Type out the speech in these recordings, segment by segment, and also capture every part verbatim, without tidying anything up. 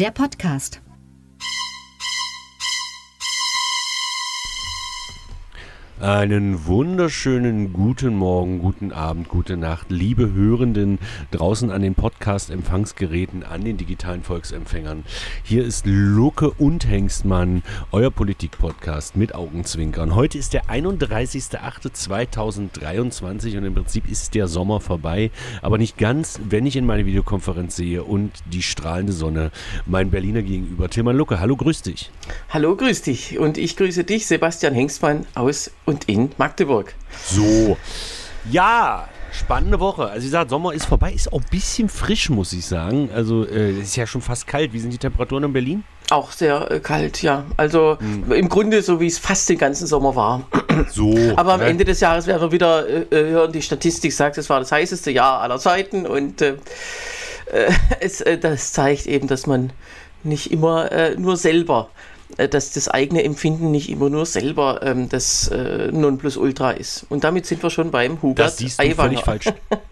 der Podcast. Einen wunderschönen guten Morgen, guten Abend, gute Nacht, liebe Hörenden draußen an den Podcast-Empfangsgeräten, an den digitalen Volksempfängern. Hier ist Lucke und Hengstmann, euer Politik-Podcast mit Augenzwinkern. Heute ist der einunddreißigster achter zweitausenddreiundzwanzig und im Prinzip ist der Sommer vorbei, aber nicht ganz, wenn ich in meine Videokonferenz sehe und die strahlende Sonne mein Berliner gegenüber. Tilman Lucke, hallo, grüß dich. Hallo, grüß dich und ich grüße dich, Sebastian Hengstmann aus und in Magdeburg. So, ja, spannende Woche. Also wie gesagt, Sommer ist vorbei, ist auch ein bisschen frisch, muss ich sagen. Also äh, es ist ja schon fast kalt. Wie sind die Temperaturen in Berlin? Auch sehr äh, kalt, ja. Also hm. im Grunde so, wie es fast den ganzen Sommer war. So. Aber am ne? Ende des Jahres werden wir wieder äh, hören, die Statistik sagt, es war das heißeste Jahr aller Zeiten und äh, äh, es, äh, das zeigt eben, dass man nicht immer äh, nur selber dass das eigene Empfinden nicht immer nur selber ähm, das äh, Nonplusultra ist. Und damit sind wir schon beim Hubert Das siehst du Aiwanger. völlig falsch.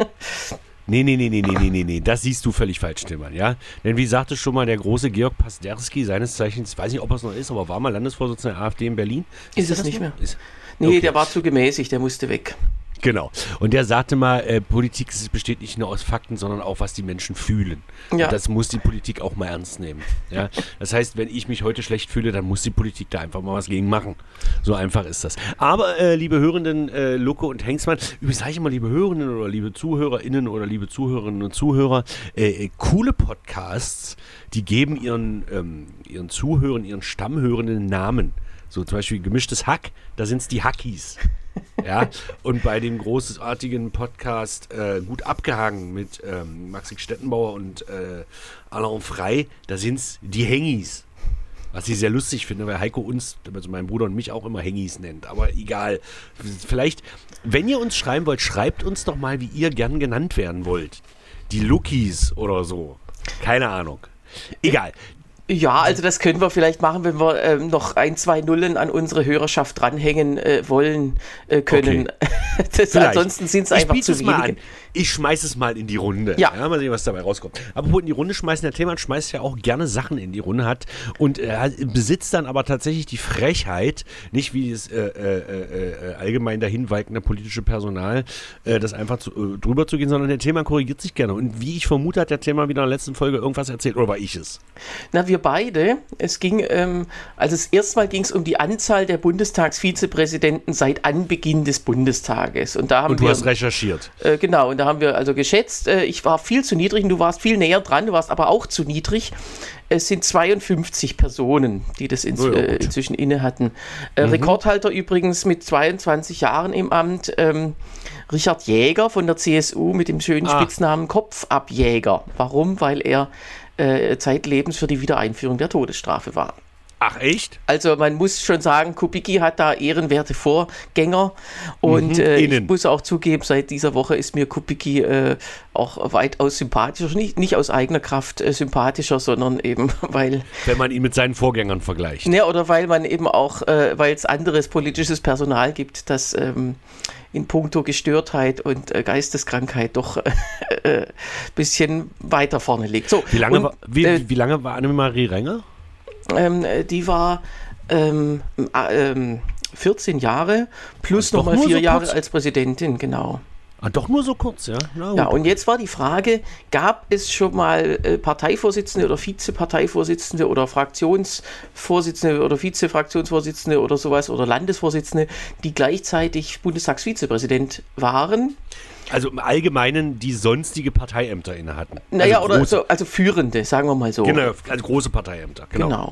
Nee, nee, nee, nee, nee, nee, nee, nee, das siehst du völlig falsch, Tilman, ja? Denn wie sagte schon mal der große Georg Pasterski, seines Zeichens, ich weiß nicht, ob er es noch ist, aber war mal Landesvorsitzender der AfD in Berlin. Ist, ist es nicht mehr? Ist, nee, okay. Der war zu gemäßigt, der musste weg. Genau. Und der sagte mal, äh, Politik besteht nicht nur aus Fakten, sondern auch, was die Menschen fühlen. Ja. Und das muss die Politik auch mal ernst nehmen. Ja? Das heißt, wenn ich mich heute schlecht fühle, dann muss die Politik da einfach mal was gegen machen. So einfach ist das. Aber, äh, liebe Hörenden, äh, Lucke und Hengstmann, übrigens sage ich immer, liebe Hörenden oder liebe ZuhörerInnen oder liebe Zuhörerinnen und Zuhörer, äh, äh, coole Podcasts, die geben ihren, ähm, ihren Zuhörern, ihren Stammhörenden Namen. So zum Beispiel Gemischtes Hack, da sind es die Hackies. Ja, und bei dem großartigen Podcast äh, Gut abgehangen mit ähm, Maxi Stettenbauer und äh, Alain Frey, da sind es die Hengis. Was ich sehr lustig finde, weil Heiko uns, also mein Bruder und mich auch immer Hengis nennt. Aber egal. Vielleicht, wenn ihr uns schreiben wollt, schreibt uns doch mal, wie ihr gern genannt werden wollt. Die Luckies oder so. Keine Ahnung. Egal. Ja, also das können wir vielleicht machen, wenn wir ähm, noch ein, zwei Nullen an unsere Hörerschaft dranhängen äh, wollen äh, können. Okay. Das, ansonsten sind es einfach zu wenige. Ich schmeiße es mal in die Runde. Ja. ja. Mal sehen, was dabei rauskommt. Aber in die Runde schmeißen, der Tilman schmeißt ja auch gerne Sachen in die Runde, hat und äh, besitzt dann aber tatsächlich die Frechheit, nicht wie das äh, äh, äh, allgemein dahinweikende politische Personal, äh, das einfach zu, äh, drüber zu gehen, sondern der Tilman korrigiert sich gerne. Und wie ich vermute, hat der Tilman wieder in der letzten Folge irgendwas erzählt, oder war ich es? Na, wir beide. Es ging, ähm, also das erste Mal ging es um die Anzahl der Bundestagsvizepräsidenten seit Anbeginn des Bundestages. Und, da haben und du wir, hast recherchiert. Äh, genau, und da haben wir also geschätzt, äh, ich war viel zu niedrig und du warst viel näher dran, du warst aber auch zu niedrig. Es sind zweiundfünfzig Personen, die das ins, oh ja, äh, inzwischen inne hatten. Äh, mhm. Rekordhalter übrigens mit zweiundzwanzig Jahren im Amt, ähm, Richard Jäger von der C S U mit dem schönen ah. Spitznamen Kopfabjäger. Warum? Weil er äh, zeitlebens für die Wiedereinführung der Todesstrafe war. Ach, echt? Also man muss schon sagen, Kubicki hat da ehrenwerte Vorgänger und mhm, äh, ich muss auch zugeben, seit dieser Woche ist mir Kubicki äh, auch weitaus sympathischer, nicht, nicht aus eigener Kraft äh, sympathischer, sondern eben weil... Wenn man ihn mit seinen Vorgängern vergleicht. Ne, oder weil man eben auch, äh, weil es anderes politisches Personal gibt, das ähm, in puncto Gestörtheit und äh, Geisteskrankheit doch ein äh, bisschen weiter vorne liegt. So, wie, lange und, war, wie, äh, wie lange war Annemarie Renger? Ähm, die war ähm, ähm, vierzehn Jahre plus nochmal vier so Jahre kurz. als Präsidentin, genau. Ah, doch nur so kurz, ja? Na, ja, und jetzt war die Frage, gab es schon mal äh, Parteivorsitzende oder Vizeparteivorsitzende oder Fraktionsvorsitzende oder Vizefraktionsvorsitzende oder sowas oder Landesvorsitzende, die gleichzeitig Bundestagsvizepräsident waren? Also im Allgemeinen, die sonstige Parteiämter inne hatten. Naja, also oder so, also führende, sagen wir mal so. Genau, also große Parteiämter, genau. Genau.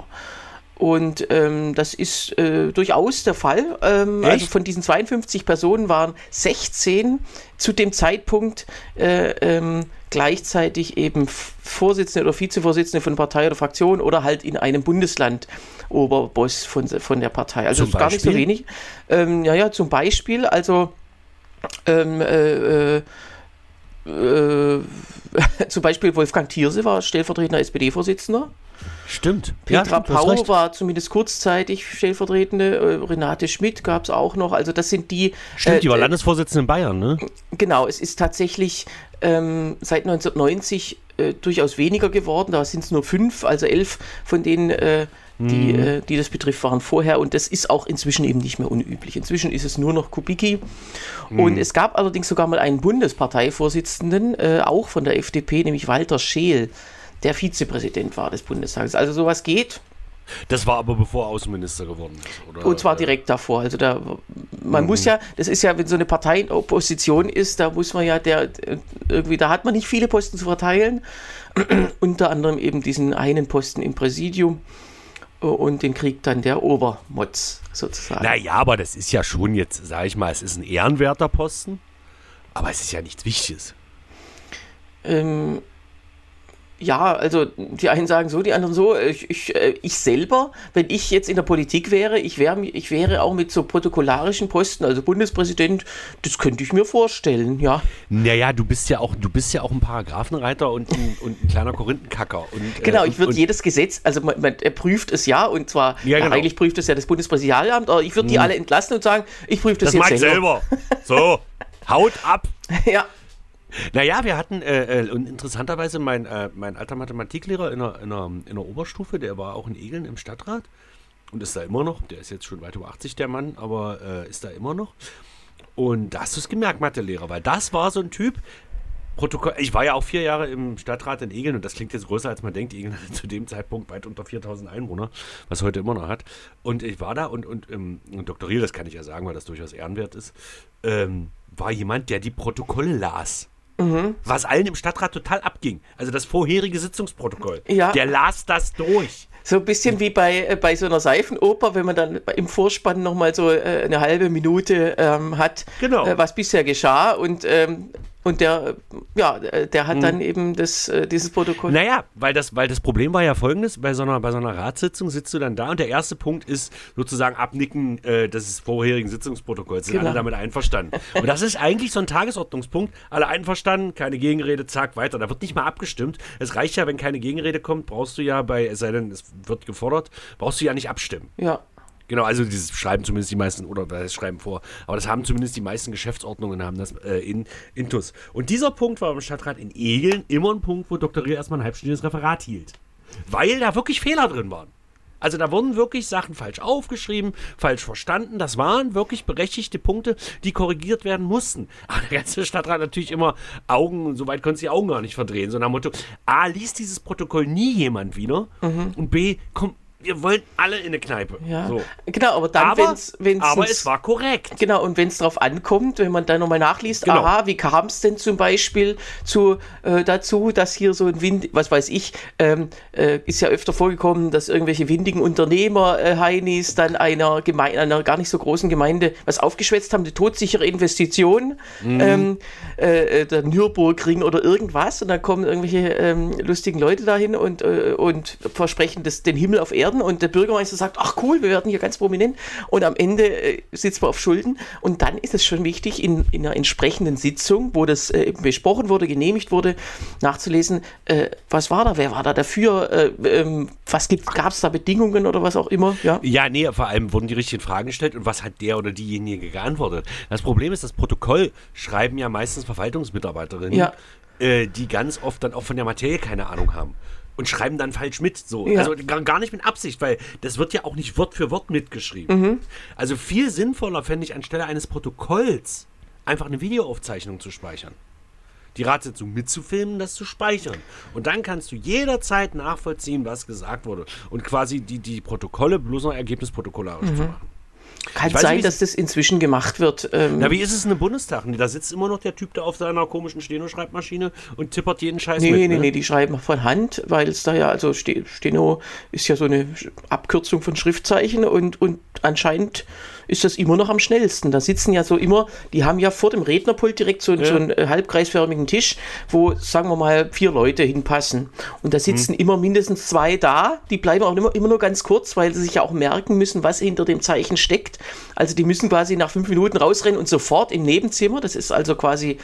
Und ähm, das ist äh, durchaus der Fall. Ähm, also von diesen zweiundfünfzig Personen waren sechzehn zu dem Zeitpunkt äh, ähm, gleichzeitig eben Vorsitzende oder Vizevorsitzende von Partei oder Fraktion oder halt in einem Bundesland Oberboss von, von der Partei. Also zum gar nicht so wenig. Ähm, ja, ja, zum Beispiel, also ähm, äh, äh, zum Beispiel Wolfgang Thierse war stellvertretender S P D-Vorsitzender. Stimmt. Petra ja, Pau war zumindest kurzzeitig stellvertretende, äh, Renate Schmidt gab es auch noch, also das sind die... Stimmt, die war äh, Landesvorsitzende in Bayern, ne? Genau, es ist tatsächlich ähm, seit neunzehnhundertneunzig äh, durchaus weniger geworden. Da sind es nur fünf, also elf von denen, äh, die, mhm. äh, die das betrifft, waren vorher. Und das ist auch inzwischen eben nicht mehr unüblich. Inzwischen ist es nur noch Kubicki. Mhm. Und es gab allerdings sogar mal einen Bundesparteivorsitzenden, äh, auch von der F D P, nämlich Walter Scheel, der Vizepräsident war des Bundestages. Also sowas geht. Das war aber bevor er Außenminister geworden ist, oder? Und zwar direkt davor. Also da, man mhm. muss ja, das ist ja, wenn so eine Partei in Opposition ist, da muss man ja, der irgendwie, da hat man nicht viele Posten zu verteilen. Unter anderem eben diesen einen Posten im Präsidium. Und den kriegt dann der Obermotz sozusagen. Naja, aber das ist ja schon jetzt, sage ich mal, es ist ein ehrenwerter Posten, aber es ist ja nichts Wichtiges. Ähm, ja, also die einen sagen so, die anderen so. Ich, ich, ich selber, wenn ich jetzt in der Politik wäre, ich, wär, ich wäre auch mit so protokollarischen Posten, also Bundespräsident, das könnte ich mir vorstellen, ja. Naja, du bist ja auch, du bist ja auch ein Paragraphenreiter und ein, und ein kleiner Korinthenkacker. Und, genau, äh, ich würde jedes Gesetz, also man, man er prüft es ja, und zwar, ja, genau. ja, eigentlich prüft es ja das Bundespräsidialamt, aber ich würde die hm. alle entlassen und sagen, ich prüfe das, das jetzt selber. Das mag ich selber. So, haut ab. Ja. Naja, wir hatten, äh, äh, und interessanterweise, mein, äh, mein alter Mathematiklehrer in der, in, der, in der Oberstufe, der war auch in Egeln im Stadtrat und ist da immer noch, der ist jetzt schon weit über achtzig, der Mann, aber äh, ist da immer noch. Und da hast du es gemerkt, Mathelehrer, weil das war so ein Typ, Protokoll, ich war ja auch vier Jahre im Stadtrat in Egeln und das klingt jetzt größer, als man denkt. Egeln hatte zu dem Zeitpunkt weit unter viertausend Einwohner, was heute immer noch hat. Und ich war da und, und, ähm, und Doktor Riel, das kann ich ja sagen, weil das durchaus ehrenwert ist, ähm, war jemand, der die Protokolle las. Mhm. Was allen im Stadtrat total abging. Also das vorherige Sitzungsprotokoll. Ja. Der las das durch. So ein bisschen wie bei, äh, bei so einer Seifenoper, wenn man dann im Vorspann nochmal so äh, eine halbe Minute ähm, hat, genau. äh, was bisher geschah. Und, ähm, und der, ja, der hat hm. dann eben das, äh, dieses Protokoll. Naja, weil das, weil das Problem war ja folgendes, bei so, einer, bei so einer Ratssitzung sitzt du dann da und der erste Punkt ist sozusagen Abnicken äh, des vorherigen Sitzungsprotokolls. Sind genau. alle damit einverstanden. Und das ist eigentlich so ein Tagesordnungspunkt. Alle einverstanden, keine Gegenrede, zack, weiter. Da wird nicht mal abgestimmt. Es reicht ja, wenn keine Gegenrede kommt, brauchst du ja bei, es sei denn, es wird gefordert, brauchst du ja nicht abstimmen. Ja. Genau, also dieses schreiben zumindest die meisten, oder das schreiben vor, aber das haben zumindest die meisten Geschäftsordnungen, haben das äh, in Intus. Und dieser Punkt war im Stadtrat in Egeln immer ein Punkt, wo Doktor Riel erstmal ein halbstündiges Referat hielt. Weil da wirklich Fehler drin waren. Also da wurden wirklich Sachen falsch aufgeschrieben, falsch verstanden. Das waren wirklich berechtigte Punkte, die korrigiert werden mussten. Aber der ganze Stadtrat natürlich immer Augen, so weit konnte sie die Augen gar nicht verdrehen. So nach dem Motto, A, liest dieses Protokoll nie jemand wieder mhm. und B, komm, wir wollen alle in eine Kneipe. Ja. So. Genau, aber dann, aber, wenn's, wenn's aber es war korrekt. Genau, und wenn es darauf ankommt, wenn man dann nochmal nachliest, genau. aha, wie kam es denn zum Beispiel zu, äh, dazu, dass hier so ein Wind, was weiß ich, ähm, äh, ist ja öfter vorgekommen, dass irgendwelche windigen Unternehmer, äh, Heinis, dann einer, Geme- einer gar nicht so großen Gemeinde was aufgeschwätzt haben, die todsichere Investition, mhm. ähm, äh, der Nürburgring oder irgendwas, und dann kommen irgendwelche ähm, lustigen Leute dahin und, äh, und versprechen das, den Himmel auf Erden. Und der Bürgermeister sagt, ach cool, wir werden hier ganz prominent, und am Ende äh, sitzt man auf Schulden. Und dann ist es schon wichtig, in, in einer entsprechenden Sitzung, wo das äh, besprochen wurde, genehmigt wurde, nachzulesen, äh, was war da, wer war da dafür, äh, ähm, was gab es da Bedingungen oder was auch immer. Ja? ja, nee, vor allem wurden die richtigen Fragen gestellt und was hat der oder diejenige geantwortet. Das Problem ist, das Protokoll schreiben ja meistens Verwaltungsmitarbeiterinnen, ja. äh, die ganz oft dann auch von der Materie keine Ahnung haben. Und schreiben dann falsch mit, so. Ja. Also gar nicht mit Absicht, weil das wird ja auch nicht Wort für Wort mitgeschrieben. Mhm. Also viel sinnvoller fände ich, anstelle eines Protokolls einfach eine Videoaufzeichnung zu speichern. Die Ratssitzung mitzufilmen, das zu speichern. Und dann kannst du jederzeit nachvollziehen, was gesagt wurde. Und quasi die, die Protokolle bloß noch ergebnisprotokollarisch mhm. zu machen. Kann sein, nicht, dass das inzwischen gemacht wird. Ähm Na, wie ist es in einem Bundestag? Da sitzt immer noch der Typ da auf seiner komischen Steno-Schreibmaschine und tippert jeden Scheiß nee, mit. Nee, ne? nee, nee, die schreiben von Hand, weil es da ja, also Steno ist ja so eine Abkürzung von Schriftzeichen und, und anscheinend ist das immer noch am schnellsten. Da sitzen ja so immer, die haben ja vor dem Rednerpult direkt so, ja. so einen äh, halbkreisförmigen Tisch, wo, sagen wir mal, vier Leute hinpassen. Und da sitzen hm. immer mindestens zwei da, die bleiben auch immer, immer nur ganz kurz, weil sie sich ja auch merken müssen, was hinter dem Zeichen steckt. Also die müssen quasi nach fünf Minuten rausrennen und sofort im Nebenzimmer, das ist also quasi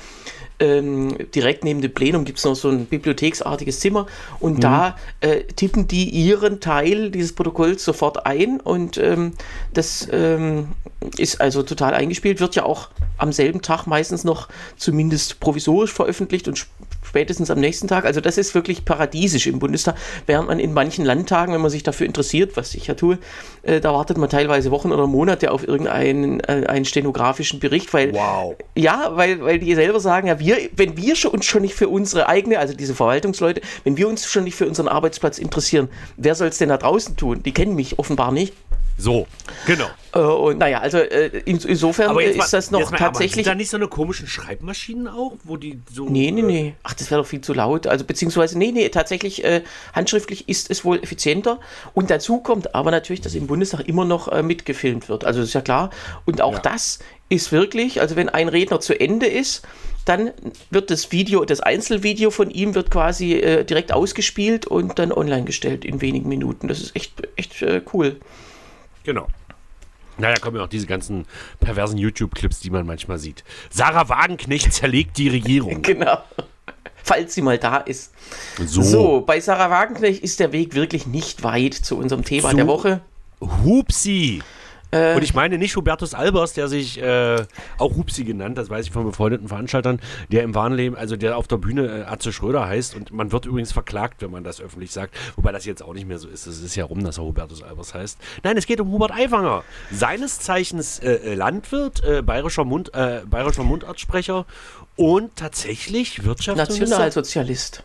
ähm, direkt neben dem Plenum gibt es noch so ein bibliotheksartiges Zimmer, und mhm. da äh, tippen die ihren Teil dieses Protokolls sofort ein, und ähm, das ähm, ist also total eingespielt, wird ja auch am selben Tag meistens noch zumindest provisorisch veröffentlicht und spätestens am nächsten Tag. Also das ist wirklich paradiesisch im Bundestag, während man in manchen Landtagen, wenn man sich dafür interessiert, was ich ja tue, äh, da wartet man teilweise Wochen oder Monate auf irgendeinen äh, einen stenografischen Bericht, weil wow. ja, weil, weil die selber sagen, ja, wir, wenn wir schon, uns schon nicht für unsere eigene, also diese Verwaltungsleute, wenn wir uns schon nicht für unseren Arbeitsplatz interessieren, wer soll es denn da draußen tun? Die kennen mich offenbar nicht. So, genau. Äh, und naja, also äh, in, insofern ist mal, das noch mal, tatsächlich... Sind da nicht so eine komischen Schreibmaschinen auch, wo die so... Nee, nee, nee. Ach, das wäre doch viel zu laut. Also beziehungsweise, nee, nee, tatsächlich äh, handschriftlich ist es wohl effizienter. Und dazu kommt aber natürlich, dass im Bundestag immer noch äh, mitgefilmt wird. Also das ist ja klar. Und auch ja. das ist wirklich, also wenn ein Redner zu Ende ist, dann wird das Video, das Einzelvideo von ihm wird quasi äh, direkt ausgespielt und dann online gestellt in wenigen Minuten. Das ist echt, echt äh, cool. Genau. Na, da kommen ja auch diese ganzen perversen YouTube-Clips, die man manchmal sieht. Sarah Wagenknecht zerlegt die Regierung. Genau. Falls sie mal da ist. So. so, bei Sarah Wagenknecht ist der Weg wirklich nicht weit zu unserem Thema so. der Woche. Hupsi. Äh, Und ich meine nicht Hubertus Albers, der sich äh, auch Hupsi genannt, das weiß ich von befreundeten Veranstaltern, der im wahren Leben, also der auf der Bühne äh, Atze Schröder heißt und man wird übrigens verklagt, wenn man das öffentlich sagt, wobei das jetzt auch nicht mehr so ist, es ist ja rum, dass er Hubertus Albers heißt. Nein, es geht um Hubert Aiwanger, seines Zeichens äh, Landwirt, äh, bayerischer, Mund, äh, bayerischer Mundartsprecher und tatsächlich Wirtschaftsminister. Nationalsozialist.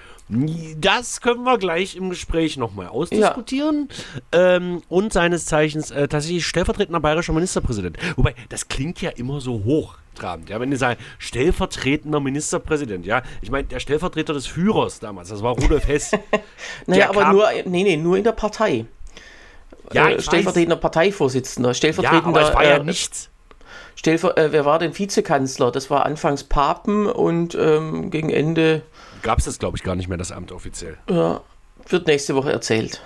Das können wir gleich im Gespräch nochmal ausdiskutieren. Ja. Ähm, und seines Zeichens äh, tatsächlich stellvertretender bayerischer Ministerpräsident. Wobei, das klingt ja immer so hochtrabend. Ja, wenn die sagen, stellvertretender Ministerpräsident. Ja, ich meine, der Stellvertreter des Führers damals, das war Rudolf Hess. naja, aber nur, nee, nee, nur in der Partei. Ja, äh, stellvertretender weiß. Parteivorsitzender. Stellvertretender, ja, aber es war ja äh, nichts. Stellver- äh, wer war denn Vizekanzler? Das war anfangs Papen und ähm, gegen Ende... Gab es das, glaube ich, gar nicht mehr, das Amt offiziell. Ja, wird nächste Woche erzählt.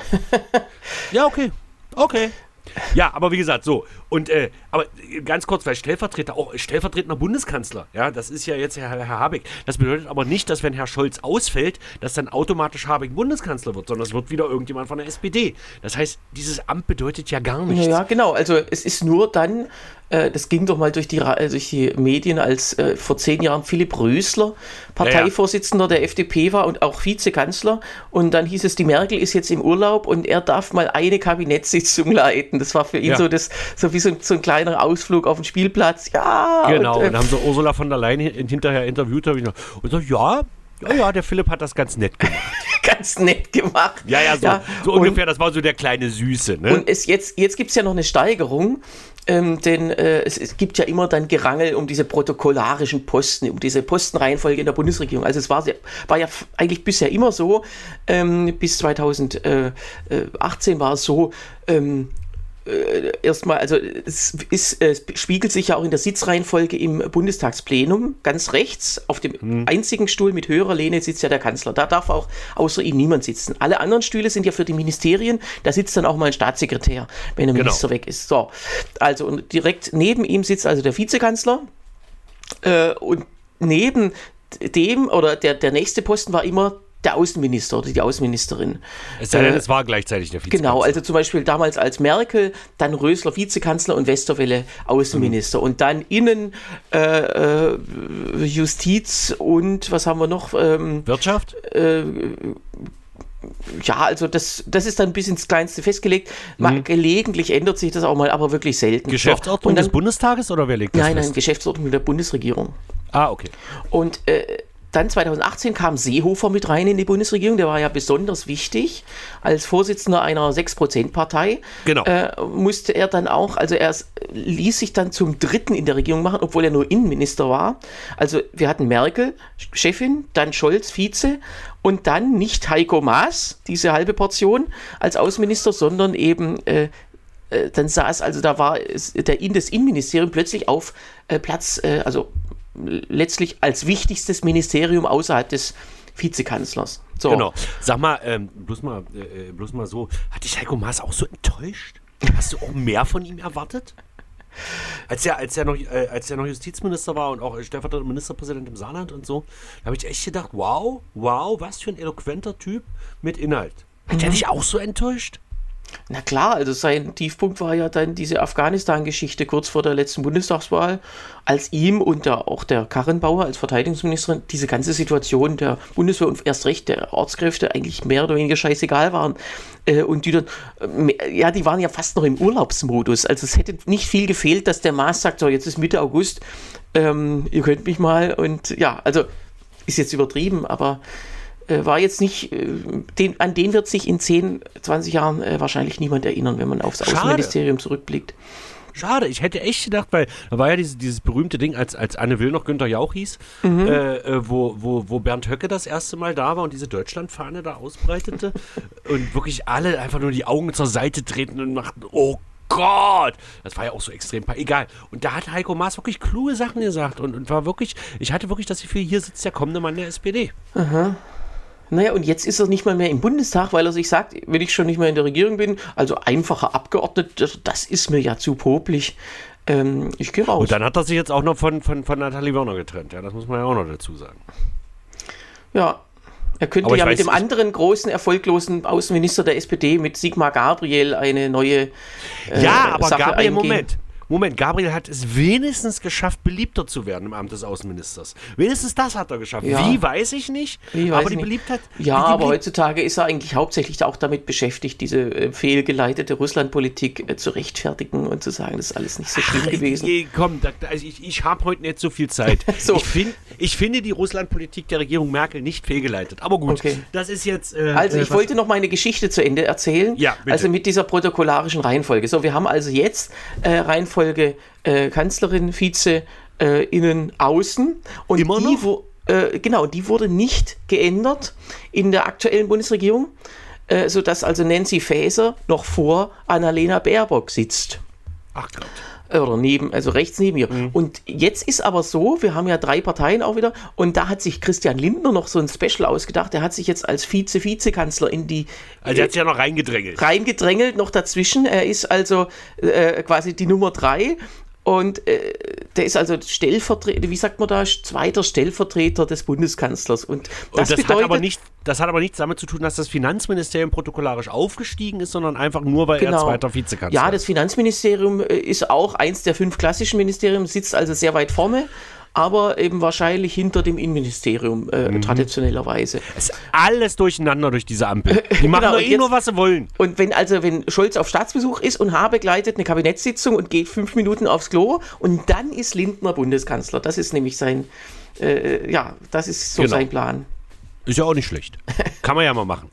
ja, okay. Okay. Ja, aber wie gesagt, so. Und, äh, aber ganz kurz, weil Stellvertreter, auch stellvertretender Bundeskanzler, ja, das ist ja jetzt Herr, Herr Habeck. Das bedeutet aber nicht, dass wenn Herr Scholz ausfällt, dass dann automatisch Habeck Bundeskanzler wird, sondern es wird wieder irgendjemand von der S P D. Das heißt, dieses Amt bedeutet ja gar nichts. Ja, genau. Also es ist nur dann, äh, das ging doch mal durch die, äh, durch die Medien, als äh, vor zehn Jahren Philipp Rösler Parteivorsitzender ja, ja. der F D P war und auch Vizekanzler. Und dann hieß es, die Merkel ist jetzt im Urlaub und er darf mal eine Kabinettssitzung leiten. Das war für ihn ja. so, das, so wie so, so ein kleiner Ausflug auf den Spielplatz. Ja. Genau, und, äh, und dann haben sie Ursula von der Leyen hinterher interviewt hab ich noch, und so, ja, ja, ja, der Philipp hat das ganz nett gemacht. ganz nett gemacht. Ja, ja, so, ja, so ungefähr, das war so der kleine Süße. Ne? Und es jetzt, jetzt gibt es ja noch eine Steigerung. Ähm, denn äh, es, es gibt ja immer dann Gerangel um diese protokollarischen Posten, um diese Postenreihenfolge in der Bundesregierung. Also es war, war ja eigentlich bisher immer so, ähm, bis zweitausendachtzehn war es so, ähm, äh, erstmal, also es, ist, es spiegelt sich ja auch in der Sitzreihenfolge im Bundestagsplenum, ganz rechts, auf dem hm. einzigen Stuhl mit höherer Lehne sitzt ja der Kanzler. Da darf auch außer ihm niemand sitzen. Alle anderen Stühle sind ja für die Ministerien, da sitzt dann auch mal ein Staatssekretär, wenn der genau. Minister weg ist. So, also und direkt neben ihm sitzt also der Vizekanzler äh, und neben dem, oder der, der nächste Posten war immer der Außenminister oder die Außenministerin. Es sei denn, es war gleichzeitig der Vizekanzler. Genau, also zum Beispiel damals als Merkel, dann Rösler Vizekanzler und Westerwelle Außenminister. Mhm. Und dann Innen, äh, Justiz und was haben wir noch? Ähm, Wirtschaft? Äh, ja, also das, das ist dann bis ins Kleinste festgelegt. Mhm. Gelegentlich ändert sich das auch mal, aber wirklich selten. Geschäftsordnung so, dann, des Bundestages oder wer legt das nein, fest? Nein, nein, Geschäftsordnung der Bundesregierung. Ah, okay. Und äh, dann zweitausendachtzehn kam Seehofer mit rein in die Bundesregierung. Der war ja besonders wichtig. Als Vorsitzender einer sechs Prozent Partei genau. äh, musste er dann auch, also er ließ sich dann zum Dritten in der Regierung machen, obwohl er nur Innenminister war. Also wir hatten Merkel, Chefin, dann Scholz, Vize und dann nicht Heiko Maas, diese halbe Portion als Außenminister, sondern eben äh, äh, dann saß, also da war der, das Innenministerium plötzlich auf äh, Platz, äh, also letztlich als wichtigstes Ministerium außerhalb des Vizekanzlers. So. Genau. Sag mal, ähm, bloß mal, äh, bloß mal so, hat dich Heiko Maas auch so enttäuscht? Hast du auch mehr von ihm erwartet? Als er, als er, noch, äh, als er noch Justizminister war und auch stellvertretender Ministerpräsident im Saarland und so, da habe ich echt gedacht, wow, wow, was für ein eloquenter Typ mit Inhalt. Hat mhm. er dich auch so enttäuscht? Na klar, also sein Tiefpunkt war ja dann diese Afghanistan-Geschichte kurz vor der letzten Bundestagswahl, als ihm und der, auch der Karrenbauer als Verteidigungsministerin diese ganze Situation der Bundeswehr und erst recht der Ortskräfte eigentlich mehr oder weniger scheißegal waren. Äh, und die dann, äh, ja, die waren ja fast noch im Urlaubsmodus. Also es hätte nicht viel gefehlt, dass der Maas sagt, so jetzt ist Mitte August, ähm, ihr könnt mich mal und ja, also ist jetzt übertrieben, aber war jetzt nicht, den, an den wird sich in zehn, zwanzig Jahren äh, wahrscheinlich niemand erinnern, wenn man aufs Schade. Außenministerium zurückblickt. Schade, ich hätte echt gedacht, weil da war ja dieses, dieses berühmte Ding, als, als Anne Will noch Günther Jauch hieß, mhm. äh, wo, wo, wo Bernd Höcke das erste Mal da war und diese Deutschlandfahne da ausbreitete und wirklich alle einfach nur die Augen zur Seite treten und machten, oh Gott, das war ja auch so extrem, egal. Und da hat Heiko Maas wirklich kluge Sachen gesagt und, und war wirklich, ich hatte wirklich das Gefühl, hier sitzt der kommende Mann der S P D. Aha. Naja, und jetzt ist er nicht mal mehr im Bundestag, weil er sich sagt, wenn ich schon nicht mehr in der Regierung bin, also einfacher Abgeordneter, das ist mir ja zu popelig. Ähm, ich gehe raus. Und dann hat er sich jetzt auch noch von, von, von Nathalie Wörner getrennt. Ja, das muss man ja auch noch dazu sagen. Ja, er könnte ja mit dem anderen großen, erfolglosen Außenminister der S P D, mit Sigmar Gabriel, eine neue äh, Ja, aber Sache Gabriel, eingehen. Moment. Moment, Gabriel hat es wenigstens geschafft, beliebter zu werden im Amt des Außenministers. Wenigstens das hat er geschafft. Ja. Wie, weiß ich nicht. Wie, weiß aber die nicht. Beliebtheit... Ja, die aber Belieb- heutzutage ist er eigentlich hauptsächlich auch damit beschäftigt, diese äh, fehlgeleitete Russlandpolitik äh, zu rechtfertigen und zu sagen, das ist alles nicht so schlimm Ach, gewesen. Ich, komm, da, also ich, ich habe heute nicht so viel Zeit. so. ich, find, ich finde die Russlandpolitik der Regierung Merkel nicht fehlgeleitet. Aber gut, okay. Das ist jetzt... Äh, also ich äh, wollte noch meine Geschichte zu Ende erzählen. Ja, bitte. Also mit dieser protokollarischen Reihenfolge. So, wir haben also jetzt äh, Reihenfolge Äh, Kanzlerin, Vize, äh, Innen, Außen. Und Immer die, noch? wo, äh, genau, die wurde nicht geändert in der aktuellen Bundesregierung, äh, sodass also Nancy Faeser noch vor Annalena Baerbock sitzt. Ach Gott. Oder neben, also rechts neben ihr. Mhm. Und jetzt ist aber so, wir haben ja drei Parteien auch wieder, und da hat sich Christian Lindner noch so ein Special ausgedacht, der hat sich jetzt als Vize-Vizekanzler in die... Also der hat sich ja noch reingedrängelt. Reingedrängelt, noch dazwischen. Er ist also äh, quasi die Nummer drei. Und äh, der ist also Stellvertreter, wie sagt man da, zweiter Stellvertreter des Bundeskanzlers. Und das, und das, bedeutet, hat aber nicht, das hat aber nichts damit zu tun, dass das Finanzministerium protokollarisch aufgestiegen ist, sondern einfach nur, weil genau. er zweiter Vizekanzler ist. Ja, das Finanzministerium ist auch eins der fünf klassischen Ministerien, sitzt also sehr weit vorne. Aber eben wahrscheinlich hinter dem Innenministerium, äh, mhm. traditionellerweise. Es ist alles durcheinander durch diese Ampel. Die machen genau, doch eh jetzt, nur, was sie wollen. Und wenn also, wenn Scholz auf Staatsbesuch ist und H begleitet eine Kabinettssitzung und geht fünf Minuten aufs Klo und dann ist Lindner Bundeskanzler. Das ist nämlich sein, äh, ja, das ist so genau. sein Plan. Ist ja auch nicht schlecht. Kann man ja mal machen.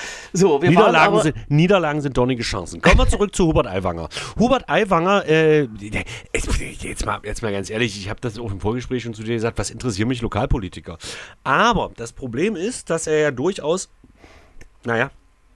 So, wir Niederlagen, aber sind, Niederlagen sind dornige Chancen. Kommen wir zurück zu Hubert Aiwanger. Hubert Aiwanger, äh, jetzt, mal, jetzt mal ganz ehrlich, ich habe das auch im Vorgespräch schon zu dir gesagt, was interessieren mich Lokalpolitiker? Aber das Problem ist, dass er ja durchaus, naja,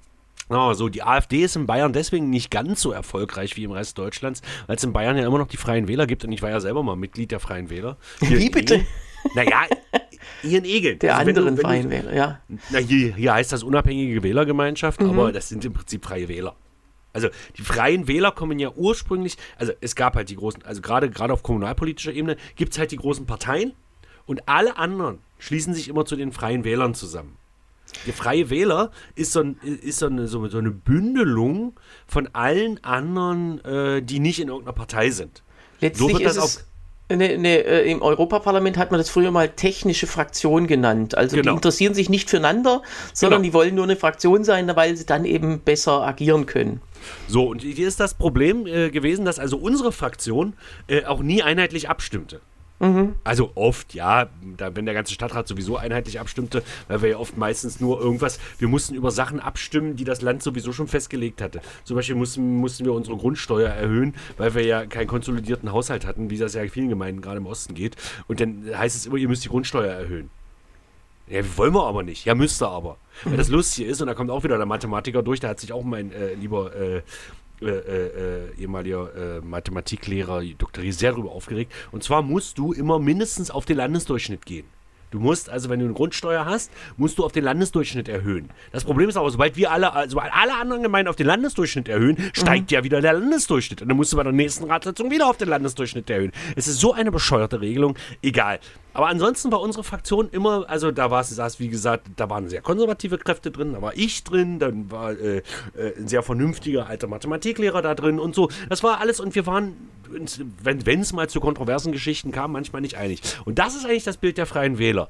so, die AfD ist in Bayern deswegen nicht ganz so erfolgreich wie im Rest Deutschlands, weil es in Bayern ja immer noch die Freien Wähler gibt und ich war ja selber mal Mitglied der Freien Wähler. Hier wie bitte? Naja, Ihren Egel. Der also anderen du, Freien Wähler, ja. Na, hier, hier heißt das unabhängige Wählergemeinschaft, mhm. aber das sind im Prinzip freie Wähler. Also die Freien Wähler kommen ja ursprünglich, also es gab halt die großen, also gerade gerade auf kommunalpolitischer Ebene gibt es halt die großen Parteien und alle anderen schließen sich immer zu den Freien Wählern zusammen. Der Freie Wähler ist so, ein, ist so, eine, so, so eine Bündelung von allen anderen, äh, die nicht in irgendeiner Partei sind. Letztlich so wird das ist es... Ne, ne, im Europaparlament hat man das früher mal technische Fraktion genannt. Also genau. Die interessieren sich nicht füreinander, sondern genau. die wollen nur eine Fraktion sein, weil sie dann eben besser agieren können. So, und hier ist das Problem äh, gewesen, dass also unsere Fraktion äh, auch nie einheitlich abstimmte. Mhm. Also oft, ja, da, wenn der ganze Stadtrat sowieso einheitlich abstimmte, weil wir ja oft meistens nur irgendwas, wir mussten über Sachen abstimmen, die das Land sowieso schon festgelegt hatte. Zum Beispiel mussten, mussten wir unsere Grundsteuer erhöhen, weil wir ja keinen konsolidierten Haushalt hatten, wie das ja vielen Gemeinden gerade im Osten geht. Und dann heißt es immer, ihr müsst die Grundsteuer erhöhen. Ja, wollen wir aber nicht. Ja, müsst ihr aber. Mhm. Weil das Lustige ist, und da kommt auch wieder der Mathematiker durch, da hat sich auch mein äh, lieber äh, Äh, äh, ehemaliger äh, Mathematiklehrer, Doktor sehr darüber aufgeregt. Und zwar musst du immer mindestens auf den Landesdurchschnitt gehen. Du musst, also wenn du eine Grundsteuer hast, musst du auf den Landesdurchschnitt erhöhen. Das Problem ist aber, sobald wir alle, also alle anderen Gemeinden auf den Landesdurchschnitt erhöhen, steigt mhm. ja wieder der Landesdurchschnitt. Und dann musst du bei der nächsten Ratssitzung wieder auf den Landesdurchschnitt erhöhen. Es ist so eine bescheuerte Regelung. Egal. Aber ansonsten war unsere Fraktion immer, also da war es, saß wie gesagt, da waren sehr konservative Kräfte drin, da war ich drin, dann war äh, äh, ein sehr vernünftiger alter Mathematiklehrer da drin und so. Das war alles und wir waren, wenn es mal zu kontroversen Geschichten kam, manchmal nicht einig. Und das ist eigentlich das Bild der Freien Wähler.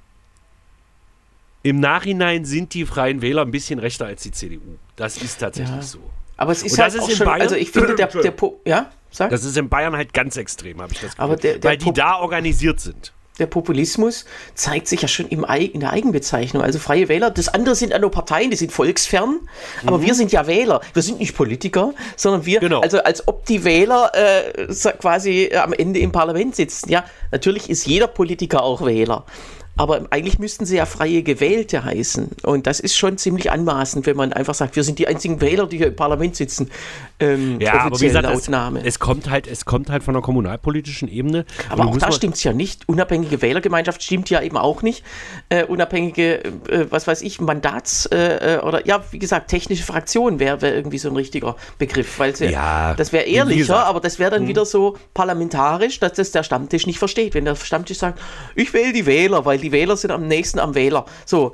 Im Nachhinein sind die Freien Wähler ein bisschen rechter als die C D U. Das ist tatsächlich ja. so. Aber es ist und halt das auch ist schon, Bayern, also ich finde der, der po- ja, sag? Das ist in Bayern halt ganz extrem, habe ich das Gefühl, aber der, der weil die po- da organisiert sind. Der Populismus zeigt sich ja schon im, in der Eigenbezeichnung. Also Freie Wähler, das andere sind ja nur Parteien, die sind volksfern, aber mhm. wir sind ja Wähler. Wir sind nicht Politiker, sondern wir, genau. also als ob die Wähler äh, quasi am Ende im Parlament sitzen. Ja, natürlich ist jeder Politiker auch Wähler. Aber eigentlich müssten sie ja freie Gewählte heißen. Und das ist schon ziemlich anmaßend, wenn man einfach sagt, wir sind die einzigen Wähler, die hier im Parlament sitzen. Ähm, ja, aber wie gesagt, es, es, kommt halt, es kommt halt von der kommunalpolitischen Ebene. Aber auch da stimmt es ja nicht. Unabhängige Wählergemeinschaft stimmt ja eben auch nicht. Äh, unabhängige, äh, was weiß ich, Mandats- äh, oder ja, wie gesagt, technische Fraktion wäre wär irgendwie so ein richtiger Begriff. Weil sie, ja, das wäre ehrlicher, aber das wäre dann hm. wieder so parlamentarisch, dass das der Stammtisch nicht versteht. Wenn der Stammtisch sagt, ich wähle die Wähler, weil die Die Wähler sind am nächsten am Wähler. So.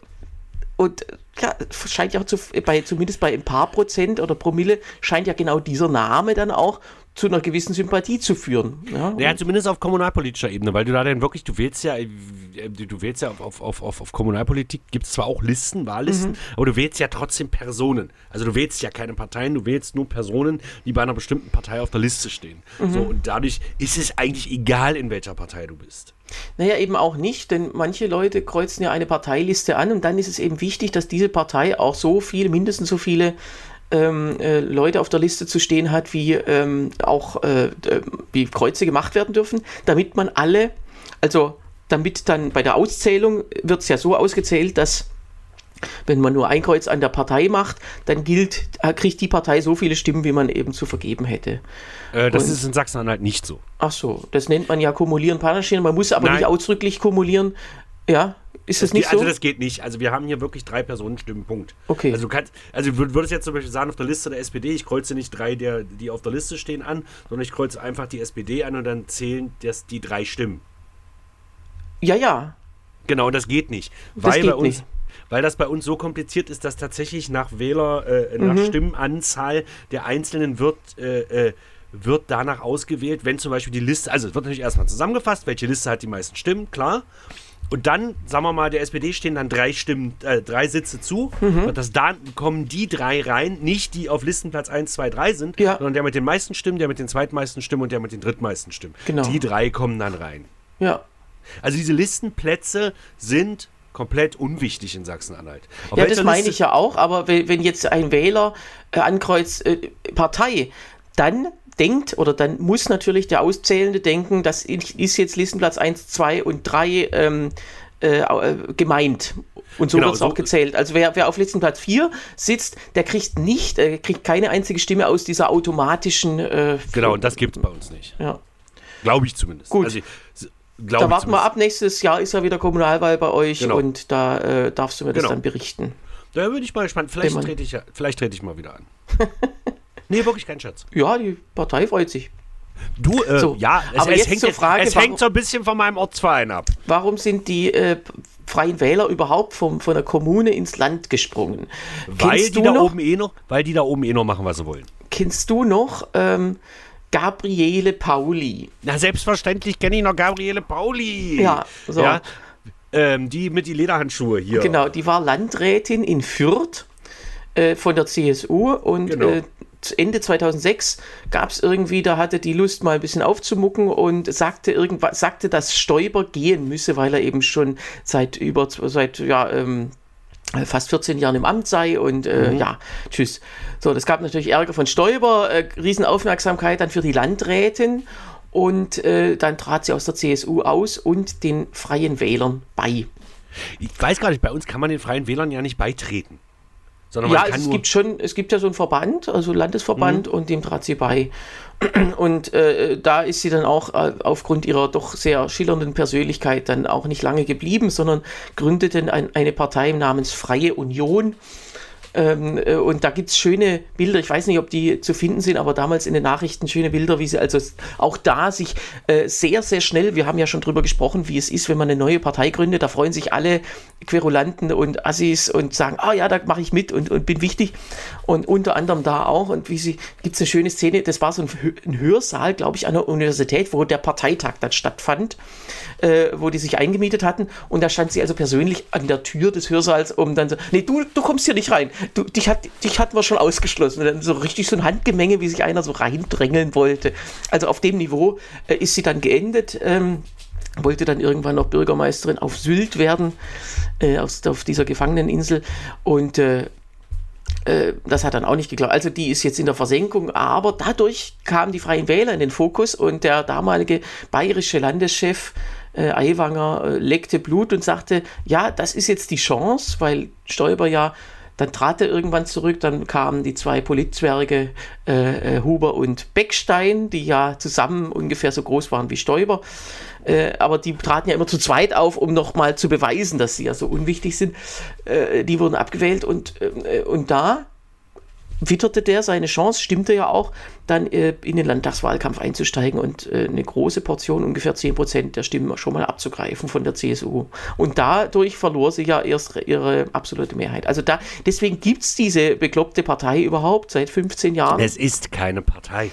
Und ja, scheint ja zu, bei, zumindest bei ein paar Prozent oder Promille scheint ja genau dieser Name dann auch zu einer gewissen Sympathie zu führen. Ja, ja zumindest auf kommunalpolitischer Ebene, weil du da dann wirklich, du wählst ja, du wählst ja auf, auf, auf, auf Kommunalpolitik, gibt es zwar auch Listen, Wahllisten, mhm. aber du wählst ja trotzdem Personen. Also du wählst ja keine Parteien, du wählst nur Personen, die bei einer bestimmten Partei auf der Liste stehen. Mhm. So, und dadurch ist es eigentlich egal, in welcher Partei du bist. Naja, eben auch nicht, denn manche Leute kreuzen ja eine Parteiliste an und dann ist es eben wichtig, dass diese Partei auch so viele, mindestens so viele ähm, äh, Leute auf der Liste zu stehen hat, wie ähm, auch äh, wie Kreuze gemacht werden dürfen, damit man alle, also damit dann bei der Auszählung wird es ja so ausgezählt, dass wenn man nur ein Kreuz an der Partei macht, dann gilt, kriegt die Partei so viele Stimmen, wie man eben zu vergeben hätte. Äh, das und, ist in Sachsen-Anhalt nicht so. Ach so, das nennt man ja kumulieren, panaschieren. Man muss aber Nein. nicht ausdrücklich kumulieren. Ja, ist das, das nicht geht, so? Also das geht nicht. Also wir haben hier wirklich drei Personenstimmen, Punkt. Okay. Also du kannst, also du würdest jetzt zum Beispiel sagen, auf der Liste der S P D, ich kreuze nicht drei, der, die auf der Liste stehen, an, sondern ich kreuze einfach die S P D an und dann zählen das die drei Stimmen. Ja, ja. Genau, und das geht nicht. Das weil geht bei uns, nicht. Weil das bei uns so kompliziert ist, dass tatsächlich nach Wähler, äh, nach mhm. Stimmenanzahl der Einzelnen wird, äh, äh, wird danach ausgewählt, wenn zum Beispiel die Liste, also es wird natürlich erstmal zusammengefasst, welche Liste hat die meisten Stimmen, klar. Und dann, sagen wir mal, der S P D stehen dann drei Stimmen, äh, drei Sitze zu. Mhm. Und das, dann kommen die drei rein, nicht die auf Listenplatz eins, zwei, drei sind, ja. sondern der mit den meisten Stimmen, der mit den zweitmeisten Stimmen und der mit den drittmeisten Stimmen. Genau. Die drei kommen dann rein. Ja. Also diese Listenplätze sind komplett unwichtig in Sachsen-Anhalt. Auf ja, das meine Liste? ich ja auch, aber wenn, wenn jetzt ein Wähler äh, ankreuzt äh, Partei, dann denkt oder dann muss natürlich der Auszählende denken, das ist jetzt Listenplatz eins, zwei und drei ähm, äh, gemeint. Und so genau, wird es so auch gezählt. Also wer, wer auf Listenplatz vier sitzt, der kriegt nicht, äh, kriegt keine einzige Stimme aus dieser automatischen... Äh, genau, und das gibt es bei uns nicht. Ja. Glaube ich zumindest. Gut. Also, da warten wir ab. Nächstes Jahr ist ja wieder Kommunalwahl bei euch genau. und da äh, darfst du mir das genau. dann berichten. Da bin ich mal gespannt. Vielleicht trete ich, ja, trete ich mal wieder an. Nee, wirklich kein Scherz. Ja, die Partei freut sich. Du, äh, so, ja, es, aber es, jetzt hängt, zur Frage, es warum, hängt so ein bisschen von meinem Ortsverein ab. Warum sind die äh, Freien Wähler überhaupt vom, von der Kommune ins Land gesprungen? Weil Kennst die, du da noch, oben eh noch, weil die da oben eh noch machen, was sie wollen. Kennst du noch ähm, Gabriele Pauli? Na, selbstverständlich kenne ich noch Gabriele Pauli. Ja, so. Ja, ähm, die mit die Lederhandschuhe hier. Genau, die war Landrätin in Fürth äh, von der C S U und genau. äh, Ende zweitausendsechs gab es irgendwie, da hatte die Lust mal ein bisschen aufzumucken und sagte irgendwas, sagte, dass Stoiber gehen müsse, weil er eben schon seit über, seit, ja, ähm, fast vierzehn Jahren im Amt sei und äh, mhm. ja, tschüss. So, das gab natürlich Ärger von Stoiber, äh, Riesenaufmerksamkeit dann für die Landrätin und äh, dann trat sie aus der C S U aus und den Freien Wählern bei. Ich weiß gar nicht, bei uns kann man den Freien Wählern ja nicht beitreten. Sondern ja, man kann es nur gibt schon, es gibt ja so einen Verband, also Landesverband, mhm. und dem trat sie bei. Und äh, da ist sie dann auch äh, aufgrund ihrer doch sehr schillernden Persönlichkeit dann auch nicht lange geblieben, sondern gründete ein, eine Partei namens Freie Union. Ähm, äh, und da gibt es schöne Bilder, ich weiß nicht, ob die zu finden sind, aber damals in den Nachrichten schöne Bilder, wie sie also auch da sich äh, sehr, sehr schnell, wir haben ja schon drüber gesprochen, wie es ist, wenn man eine neue Partei gründet, da freuen sich alle Querulanten und Assis und sagen, ah ja, da mache ich mit und, und bin wichtig, und unter anderem da auch, und wie sie, gibt es eine schöne Szene, das war so ein, ein Hörsaal, glaube ich, an der Universität, wo der Parteitag dann stattfand, äh, wo die sich eingemietet hatten, und da stand sie also persönlich an der Tür des Hörsaals, um dann so, nee, du, du kommst hier nicht rein. Du, dich, hat, dich hatten wir schon ausgeschlossen. Und dann so richtig so ein Handgemenge, wie sich einer so reindrängeln wollte. Also auf dem Niveau äh, ist sie dann geendet. Ähm, wollte dann irgendwann noch Bürgermeisterin auf Sylt werden, äh, auf, auf dieser Gefangeneninsel. Und äh, äh, das hat dann auch nicht geklappt. Also die ist jetzt in der Versenkung. Aber dadurch kamen die Freien Wähler in den Fokus. Und der damalige bayerische Landeschef Äh, Aiwanger äh, leckte Blut und sagte, ja, das ist jetzt die Chance, weil Stoiber ja, dann trat er irgendwann zurück, dann kamen die zwei Politzwerge, äh, äh, Huber und Beckstein, die ja zusammen ungefähr so groß waren wie Stoiber, äh, aber die traten ja immer zu zweit auf, um nochmal zu beweisen, dass sie ja so unwichtig sind. Äh, die wurden abgewählt, und, äh, und da witterte der seine Chance, stimmte ja auch, dann äh, in den Landtagswahlkampf einzusteigen und äh, eine große Portion, ungefähr zehn Prozent der Stimmen schon mal abzugreifen von der C S U. Und dadurch verlor sie ja erst ihre absolute Mehrheit. Also da, deswegen gibt es diese bekloppte Partei überhaupt seit fünfzehn Jahren. Es ist keine Partei.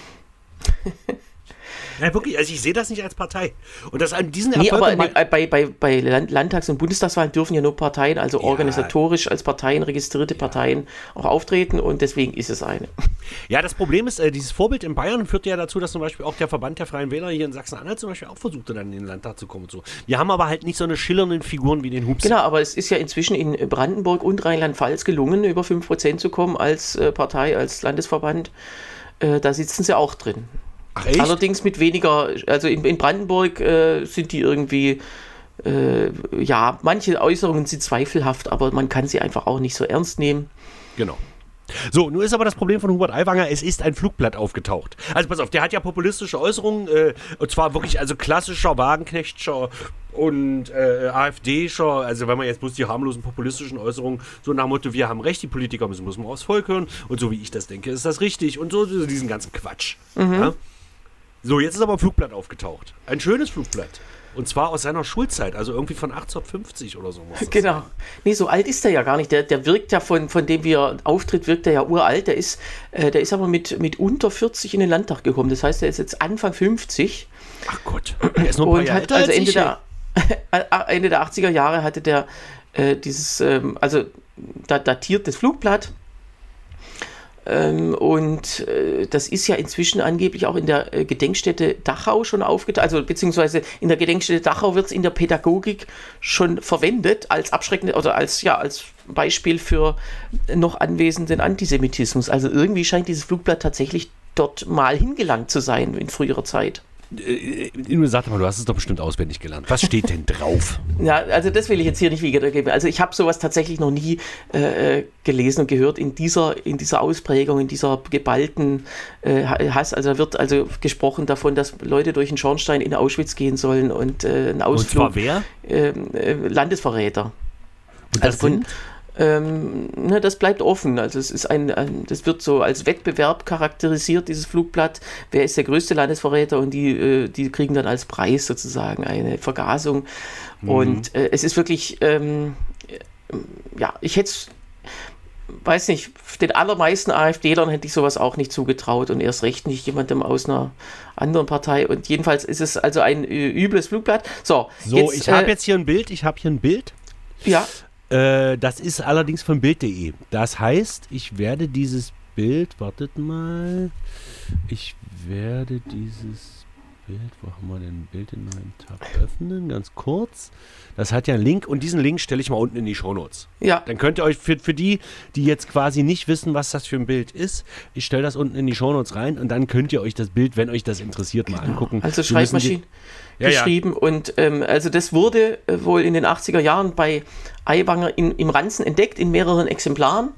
Ja, wirklich, also ich sehe das nicht als Partei. Und das an diesen Erfolg... Nee, aber bei, bei, bei Landtags- und Bundestagswahlen dürfen ja nur Parteien, also ja, organisatorisch als Parteien, registrierte ja. Parteien auch auftreten, und deswegen ist es eine. Ja, das Problem ist, äh, dieses Vorbild in Bayern führte ja dazu, dass zum Beispiel auch der Verband der Freien Wähler hier in Sachsen-Anhalt zum Beispiel auch versuchte, dann in den Landtag zu kommen und so. Wir haben aber halt nicht so eine schillernden Figuren wie den Hups. Genau, aber es ist ja inzwischen in Brandenburg und Rheinland-Pfalz gelungen, über fünf Prozent zu kommen als äh, Partei, als Landesverband. Äh, da sitzen sie auch drin. Ach, echt? Allerdings mit weniger, also in, in Brandenburg äh, sind die irgendwie, äh, ja, manche Äußerungen sind zweifelhaft, aber man kann sie einfach auch nicht so ernst nehmen. Genau. So, nun ist aber das Problem von Hubert Aiwanger, es ist ein Flugblatt aufgetaucht. Also pass auf, der hat ja populistische Äußerungen, äh, und zwar wirklich also klassischer Wagenknechtscher und äh, AfDscher, also wenn man jetzt bloß die harmlosen populistischen Äußerungen, so nach dem Motto, wir haben recht, die Politiker müssen, müssen wir aufs Volk hören, und so wie ich das denke, ist das richtig, und so, so diesen ganzen Quatsch. Mhm. Ja? So, jetzt ist aber ein Flugblatt aufgetaucht. Ein schönes Flugblatt. Und zwar aus seiner Schulzeit, also irgendwie von achtzehnhundertfünfzig oder so. Muss das genau. sein. Nee, so alt ist er ja gar nicht. Der, der wirkt ja von, von dem, wie er auftritt, wirkt er ja uralt. Der ist, äh, der ist aber mit, mit unter vierzig in den Landtag gekommen. Das heißt, er ist jetzt Anfang fünfzig. Ach Gott. Der ist noch ein paar und Jahre hat älter also als Ende ich, der, Ende der achtziger Jahre hatte der äh, dieses, ähm, also da, datiertes Flugblatt. Ähm, und äh, das ist ja inzwischen angeblich auch in der äh, Gedenkstätte Dachau schon aufgetaucht, also beziehungsweise in der Gedenkstätte Dachau wird es in der Pädagogik schon verwendet als abschreckende oder als, ja, als Beispiel für noch anwesenden Antisemitismus. Also irgendwie scheint dieses Flugblatt tatsächlich dort mal hingelangt zu sein in früherer Zeit. Du sagst mal, du hast es doch bestimmt auswendig gelernt. Was steht denn drauf? Ja, also das will ich jetzt hier nicht wiedergeben. Also ich habe sowas tatsächlich noch nie äh, gelesen und gehört in dieser, in dieser Ausprägung, in dieser geballten äh, Hass. Also da wird also gesprochen davon, dass Leute durch einen Schornstein in Auschwitz gehen sollen und äh, einen Ausflug. Und zwar wer? Äh, äh, Landesverräter. Und das also von, sind? Ähm, ne, das bleibt offen. Also es ist ein, ein, das wird so als Wettbewerb charakterisiert, dieses Flugblatt. Wer ist der größte Landesverräter? Und die, äh, die kriegen dann als Preis sozusagen eine Vergasung. Mhm. Und äh, es ist wirklich, ähm, ja, ich hätte es, weiß nicht, den allermeisten AfDlern hätte ich sowas auch nicht zugetraut und erst recht nicht jemandem aus einer anderen Partei. Und jedenfalls ist es also ein äh, übles Flugblatt. So, so jetzt, ich habe äh, jetzt hier ein Bild. Ich habe hier ein Bild. Ja. Das ist allerdings von Bild punkt de. Das heißt, ich werde dieses Bild, wartet mal, ich werde dieses Bild, wo haben wir denn Bild in meinem Tab öffnen, ganz kurz. Das hat ja einen Link und diesen Link stelle ich mal unten in die Shownotes. Ja. Dann könnt ihr euch, für, für die, die jetzt quasi nicht wissen, was das für ein Bild ist, ich stelle das unten in die Shownotes rein und dann könnt ihr euch das Bild, wenn euch das interessiert, mal genau. angucken. Also Schreibmaschinen. Ja, geschrieben ja. Und ähm, also das wurde äh, wohl in den achtziger Jahren bei Aiwanger in, im Ranzen entdeckt, in mehreren Exemplaren.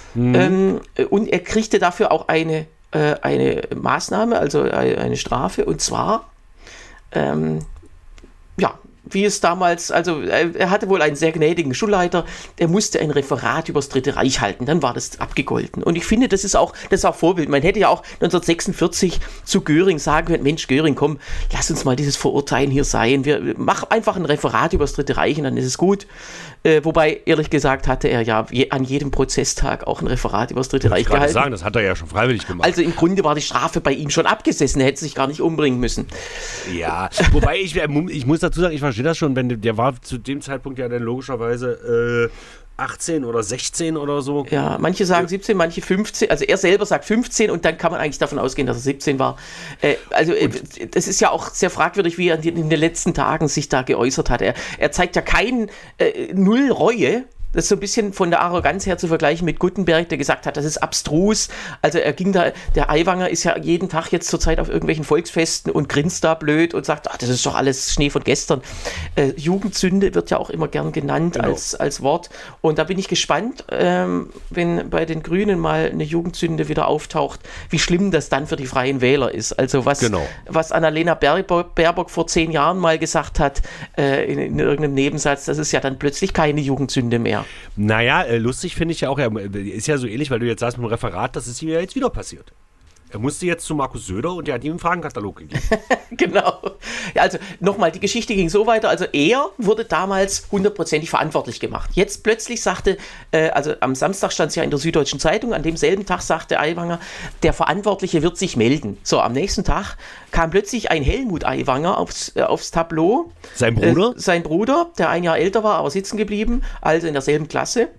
Mhm. Ähm, und er kriegte dafür auch eine, äh, eine Maßnahme, also eine Strafe, und zwar, ähm, ja, wie es damals, also er hatte wohl einen sehr gnädigen Schulleiter, der musste ein Referat über das Dritte Reich halten, dann war das abgegolten. Und ich finde, das ist auch, das ist auch Vorbild. Man hätte ja auch neunzehnhundertsechsundvierzig zu Göring sagen können, Mensch Göring, komm, lass uns mal dieses Verurteilen hier sein. Wir mach einfach ein Referat über das Dritte Reich und dann ist es gut. Äh, wobei, ehrlich gesagt, hatte er ja je, an jedem Prozesstag auch ein Referat über das Dritte Reich gehalten. Ich sagen, das hat er ja schon freiwillig gemacht. Also im Grunde war die Strafe bei ihm schon abgesessen, er hätte sich gar nicht umbringen müssen. Ja, wobei ich, ich muss dazu sagen, ich verstehe das schon, wenn der war zu dem Zeitpunkt ja dann logischerweise äh, achtzehn oder sechzehn oder so. Ja, manche sagen siebzehn, manche fünfzehn, also er selber sagt fünfzehn und dann kann man eigentlich davon ausgehen, dass er siebzehn war. Äh, also äh, das ist ja auch sehr fragwürdig, wie er in den letzten Tagen sich da geäußert hat. Er, er zeigt ja kein äh, Null Reue. Das ist so ein bisschen von der Arroganz her zu vergleichen mit Gutenberg, der gesagt hat, das ist abstrus. Also er ging da, der Aiwanger ist ja jeden Tag jetzt zurzeit auf irgendwelchen Volksfesten und grinst da blöd und sagt, ach, das ist doch alles Schnee von gestern. Äh, Jugendsünde wird ja auch immer gern genannt genau. als, als Wort. Und da bin ich gespannt, ähm, wenn bei den Grünen mal eine Jugendsünde wieder auftaucht, wie schlimm das dann für die Freien Wähler ist. Also was, genau. was Annalena Baerbock, Baerbock vor zehn Jahren mal gesagt hat, äh, in, in irgendeinem Nebensatz, das ist ja dann plötzlich keine Jugendsünde mehr. Naja, äh, lustig finde ich ja auch, er ist ja so ähnlich, weil du jetzt sagst mit dem Referat, das ist ihm ja jetzt wieder passiert. Er musste jetzt zu Markus Söder und der hat ihm einen Fragenkatalog gegeben. Genau. Ja, also nochmal, die Geschichte ging so weiter, also er wurde damals hundertprozentig verantwortlich gemacht. Jetzt plötzlich sagte, äh, also am Samstag stand es ja in der Süddeutschen Zeitung, an demselben Tag sagte Aiwanger, der Verantwortliche wird sich melden. So, am nächsten Tag kam plötzlich ein Helmut Aiwanger aufs, äh, aufs Tableau. Sein Bruder? Äh, sein Bruder, der ein Jahr älter war, aber sitzen geblieben, also in derselben Klasse.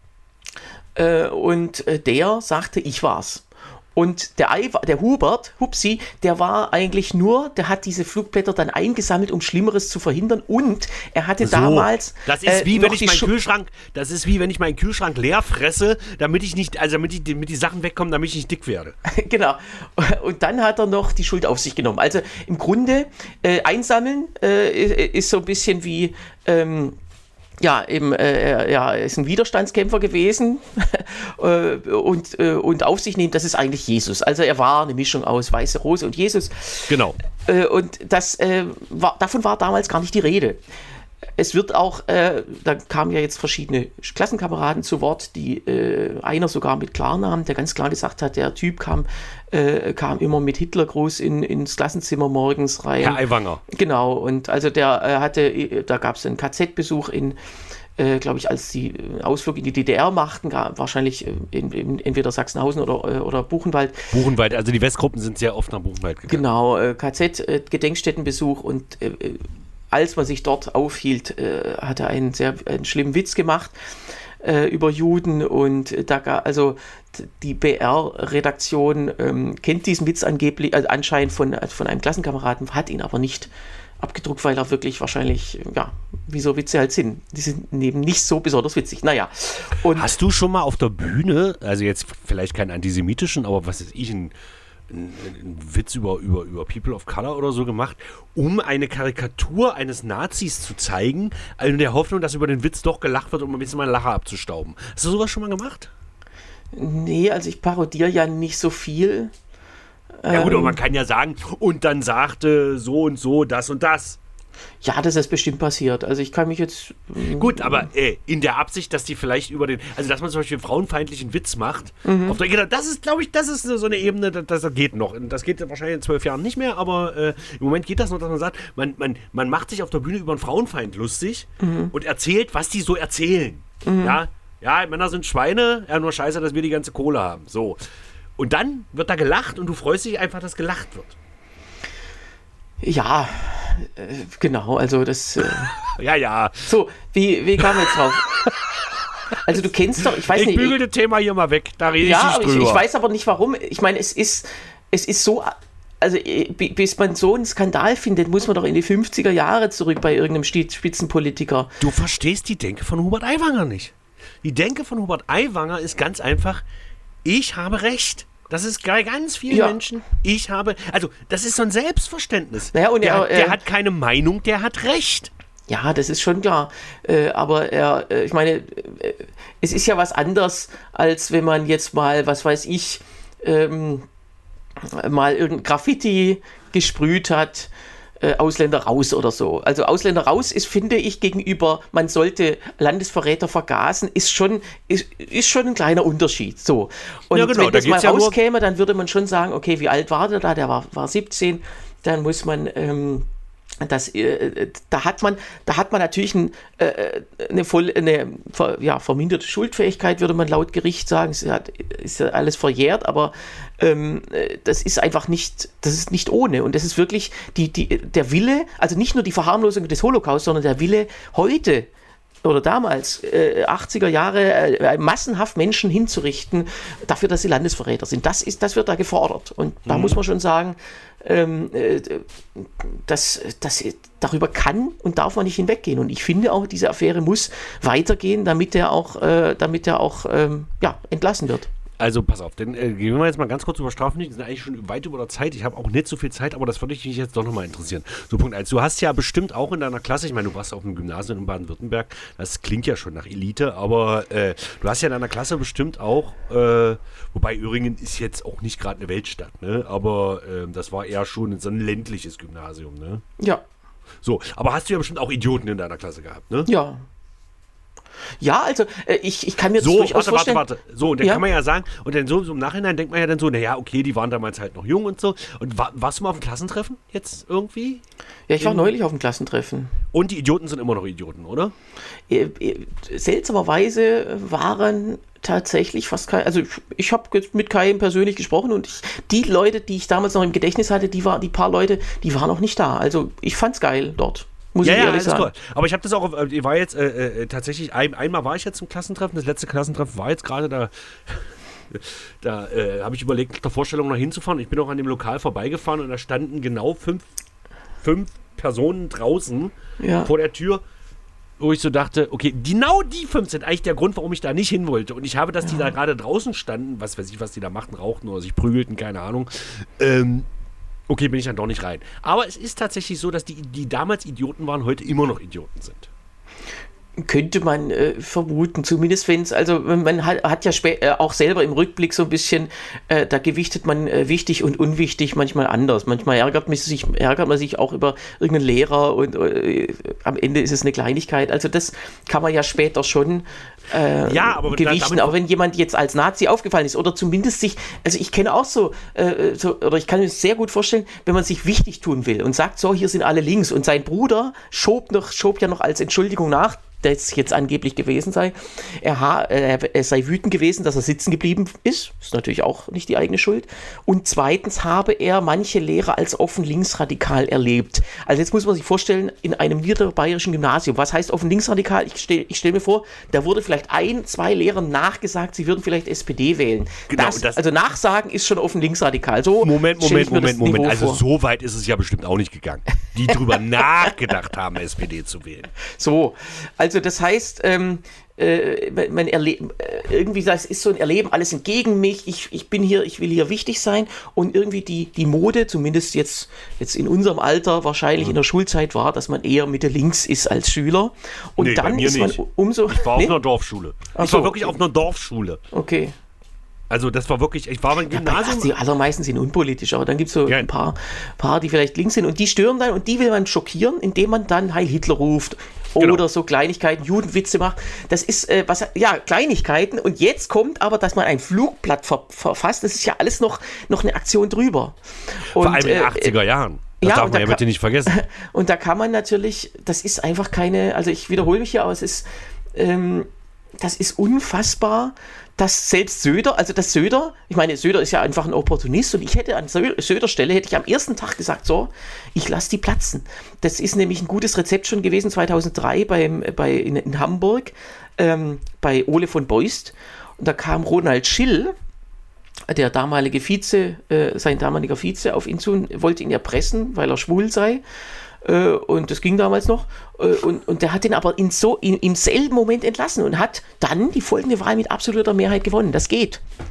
Äh, und äh, der sagte, ich war's. Und der, Aiwa, der Hubert, Hupsi, der war eigentlich nur, der hat diese Flugblätter dann eingesammelt, um Schlimmeres zu verhindern. Und er hatte so, damals. Das ist wie äh, wenn ich meinen Kühlschrank, das ist wie wenn ich meinen Kühlschrank leer fresse, damit ich nicht, also damit, ich, damit die Sachen wegkommen, damit ich nicht dick werde. Genau. Und dann hat er noch die Schuld auf sich genommen. Also im Grunde äh, einsammeln äh, ist so ein bisschen wie. Ähm, Ja, eben, äh, ja, er ist ein Widerstandskämpfer gewesen äh, und, äh, und auf sich nehmen, das ist eigentlich Jesus. Also er war eine Mischung aus Weiße Rose und Jesus. Genau. Äh, und das, äh, war, davon war damals gar nicht die Rede. Es wird auch, äh, da kamen ja jetzt verschiedene Klassenkameraden zu Wort, die äh, einer sogar mit Klarnamen, der ganz klar gesagt hat, der Typ kam, äh, kam immer mit Hitlergruß in, ins Klassenzimmer morgens rein. Herr Aiwanger. Genau, und also der äh, hatte, da gab es einen K Z-Besuch in, äh, glaube ich, als die Ausflug in die D D R machten, gab, wahrscheinlich in, in, entweder Sachsenhausen oder, oder Buchenwald. Buchenwald, also die Westgruppen sind sehr oft nach Buchenwald gegangen. Genau, äh, K Z-Gedenkstättenbesuch und äh, als man sich dort aufhielt, äh, hat er einen sehr einen schlimmen Witz gemacht äh, über Juden und da also die B R-Redaktion ähm, kennt diesen Witz angeblich, also anscheinend von, von einem Klassenkameraden, hat ihn aber nicht abgedruckt, weil er wirklich wahrscheinlich, ja, wie so Witze halt sind. Die sind eben nicht so besonders witzig. Naja. Und hast du schon mal auf der Bühne, also jetzt vielleicht keinen antisemitischen, aber was ist ich, ein einen Witz über, über, über People of Color oder so gemacht, um eine Karikatur eines Nazis zu zeigen, in der Hoffnung, dass über den Witz doch gelacht wird, um ein bisschen mal Lacher abzustauben. Hast du sowas schon mal gemacht? Nee, also ich parodiere ja nicht so viel. Ja gut, aber man kann ja sagen, und dann sagte so und so das und das. Ja, das ist bestimmt passiert. Also ich kann mich jetzt... Gut, aber äh, in der Absicht, dass die vielleicht über den... Also dass man zum Beispiel einen frauenfeindlichen Witz macht. Mhm. Auf der, das ist, glaube ich, das ist so eine Ebene, das, das geht noch. Das geht wahrscheinlich in zwölf Jahren nicht mehr, aber äh, im Moment geht das noch, dass man sagt, man, man, man macht sich auf der Bühne über einen Frauenfeind lustig mhm. und erzählt, was die so erzählen. Mhm. Ja, ja, Männer sind Schweine, ja, nur scheiße, dass wir die ganze Kohle haben. So. Und dann wird da gelacht und du freust dich einfach, dass gelacht wird. Ja, äh, genau, also das... Äh, ja, ja. So, wie, wie kam jetzt drauf? Also du kennst doch, ich weiß ich nicht... Ich bügel das Thema hier mal weg, da rede ja, ich nicht drüber. Ich, ich weiß aber nicht warum. Ich meine, es ist, es ist so... Also bis man so einen Skandal findet, muss man doch in die fünfziger Jahre zurück bei irgendeinem Spitzenpolitiker. Du verstehst die Denke von Hubert Aiwanger nicht. Die Denke von Hubert Aiwanger ist ganz einfach, ich habe Recht. Das ist bei ganz vielen ja. Menschen. Ich habe, also das ist so ein Selbstverständnis. Naja, und der, er, der äh, hat keine Meinung, der hat Recht. Ja, das ist schon klar. Äh, aber er, äh, ich meine, äh, es ist ja was anderes, als wenn man jetzt mal, was weiß ich, ähm, mal irgendein Graffiti gesprüht hat, äh, Ausländer raus oder so. Also Ausländer raus ist, finde ich, gegenüber, man sollte Landesverräter vergasen, ist schon, ist, ist schon ein kleiner Unterschied. So. Und ja, genau, wenn das da mal ja rauskäme, dann würde man schon sagen, okay, wie alt war der da? Der war, war siebzehn, dann muss man... Ähm, Das, äh, da hat man, da hat man natürlich ein, äh, eine, voll, eine ver, ja, verminderte Schuldfähigkeit, würde man laut Gericht sagen. Es hat, ist ja alles verjährt, aber ähm, das ist einfach nicht, das ist nicht ohne. Und das ist wirklich die, die, der Wille, also nicht nur die Verharmlosung des Holocaust, sondern der Wille heute oder damals, äh, achtziger Jahre, äh, massenhaft Menschen hinzurichten, dafür, dass sie Landesverräter sind. Das ist, das wird da gefordert. Und da mhm. muss man schon sagen, ähm, äh, das, das, darüber kann und darf man nicht hinweggehen. Und ich finde auch, diese Affäre muss weitergehen, damit er auch, äh, damit er auch ähm, ja, entlassen wird. Also pass auf, dann äh, gehen wir jetzt mal ganz kurz über Strafrecht. Wir sind eigentlich schon weit über der Zeit. Ich habe auch nicht so viel Zeit, aber das würde mich jetzt doch nochmal interessieren. So, Punkt eins. Du hast ja bestimmt auch in deiner Klasse, ich meine, du warst auf dem Gymnasium in Baden-Württemberg, das klingt ja schon nach Elite, aber äh, du hast ja in deiner Klasse bestimmt auch, äh, wobei Öhringen ist jetzt auch nicht gerade eine Weltstadt, ne? Aber äh, das war eher schon so ein ländliches Gymnasium, ne? Ja. So, aber hast du ja bestimmt auch Idioten in deiner Klasse gehabt, ne? Ja. Ja, also äh, ich, ich kann mir das so, durchaus warte, vorstellen. warte, warte. So, dann ja. kann man ja sagen, und dann so, so im Nachhinein denkt man ja dann so, naja, okay, die waren damals halt noch jung und so. Und war, warst du mal auf dem Klassentreffen jetzt irgendwie? Ja, ich war In, neulich auf dem Klassentreffen. Und die Idioten sind immer noch Idioten, oder? Äh, äh, seltsamerweise waren tatsächlich fast keine, also ich, ich habe mit keinem persönlich gesprochen und ich, die Leute, die ich damals noch im Gedächtnis hatte, die, war, die paar Leute, die waren noch nicht da. Also ich fand's geil dort. Muss ja, ich ja, ehrlich sagen. Cool. Aber ich habe das auch, ich war jetzt äh, äh, tatsächlich, ein, einmal war ich jetzt im Klassentreffen, das letzte Klassentreffen war jetzt gerade da, da äh, habe ich überlegt, nach der Vorstellung noch hinzufahren. Ich bin auch an dem Lokal vorbeigefahren und da standen genau fünf, fünf Personen draußen ja. vor der Tür, wo ich so dachte, okay, genau die fünf sind eigentlich der Grund, warum ich da nicht hin wollte. Und ich habe, dass ja. die da gerade draußen standen, was weiß ich, was die da machten, rauchten oder sich prügelten, keine Ahnung, ähm, okay, bin ich dann doch nicht rein. Aber es ist tatsächlich so, dass die, die damals Idioten waren, heute immer noch Idioten sind. Könnte man äh, vermuten, zumindest wenn es, also man hat, hat ja spä- äh, auch selber im Rückblick so ein bisschen, äh, da gewichtet man äh, wichtig und unwichtig manchmal anders. Manchmal ärgert man sich, ärgert man sich auch über irgendeinen Lehrer und äh, am Ende ist es eine Kleinigkeit. Also das kann man ja später schon äh, ja, aber gewichten. Auch wenn jemand jetzt als Nazi aufgefallen ist oder zumindest sich, also ich kenne auch so, äh, so, oder ich kann mir sehr gut vorstellen, wenn man sich wichtig tun will und sagt, so, hier sind alle links und sein Bruder schob, noch, schob ja noch als Entschuldigung nach, das jetzt angeblich gewesen sei. Er, ha, er, er sei wütend gewesen, dass er sitzen geblieben ist. Ist natürlich auch nicht die eigene Schuld. Und zweitens habe er manche Lehrer als offen linksradikal erlebt. Also jetzt muss man sich vorstellen, in einem niederbayerischen Gymnasium, was heißt offen linksradikal? Ich stelle ich stell mir vor, da wurde vielleicht ein, zwei Lehrern nachgesagt, sie würden vielleicht S P D wählen. Genau, das, das also Nachsagen ist schon offen linksradikal. So Moment, Moment, Moment, Moment. Also so weit ist es ja bestimmt auch nicht gegangen. Die drüber nachgedacht haben, S P D zu wählen. So, also das heißt, ähm, äh, man erlebt, irgendwie das ist so ein Erleben, alles entgegen mich, ich, ich bin hier, ich will hier wichtig sein und irgendwie die, die Mode, zumindest jetzt, jetzt in unserem Alter, wahrscheinlich mhm. in der Schulzeit war, dass man eher Mitte links ist als Schüler und nee, dann ist man nicht. umso... Ich war nee? auf einer Dorfschule. Ach ich war so, wirklich okay. auf einer Dorfschule. Okay. Also das war wirklich, ich war beim Gymnasium. Ja, die allermeisten sind unpolitisch, aber dann gibt es so ja. ein paar, paar, die vielleicht links sind und die stören dann und die will man schockieren, indem man dann Heil Hitler ruft oder genau. so Kleinigkeiten, Judenwitze macht. Das ist, äh, was, ja, Kleinigkeiten und jetzt kommt aber, dass man ein Flugblatt ver- verfasst, das ist ja alles noch, noch eine Aktion drüber. Und, vor allem in den achtziger Jahren. Das ja, darf man ja kann, bitte nicht vergessen. Und da kann man natürlich, das ist einfach keine, also ich wiederhole mich hier, aber es ist, ähm, das ist unfassbar, dass selbst Söder, also dass Söder, ich meine, Söder ist ja einfach ein Opportunist und ich hätte an Söder Stelle, hätte ich am ersten Tag gesagt, so, ich lasse die platzen. Das ist nämlich ein gutes Rezept schon gewesen, zweitausenddrei beim, bei, in, in Hamburg, ähm, bei Ole von Beust. Und da kam Ronald Schill, der damalige Vize, äh, sein damaliger Vize auf ihn zu, wollte ihn erpressen, weil er schwul sei. Und das ging damals noch. Und, und der hat ihn aber in so, in, im selben Moment entlassen und hat dann die folgende Wahl mit absoluter Mehrheit gewonnen. Das geht.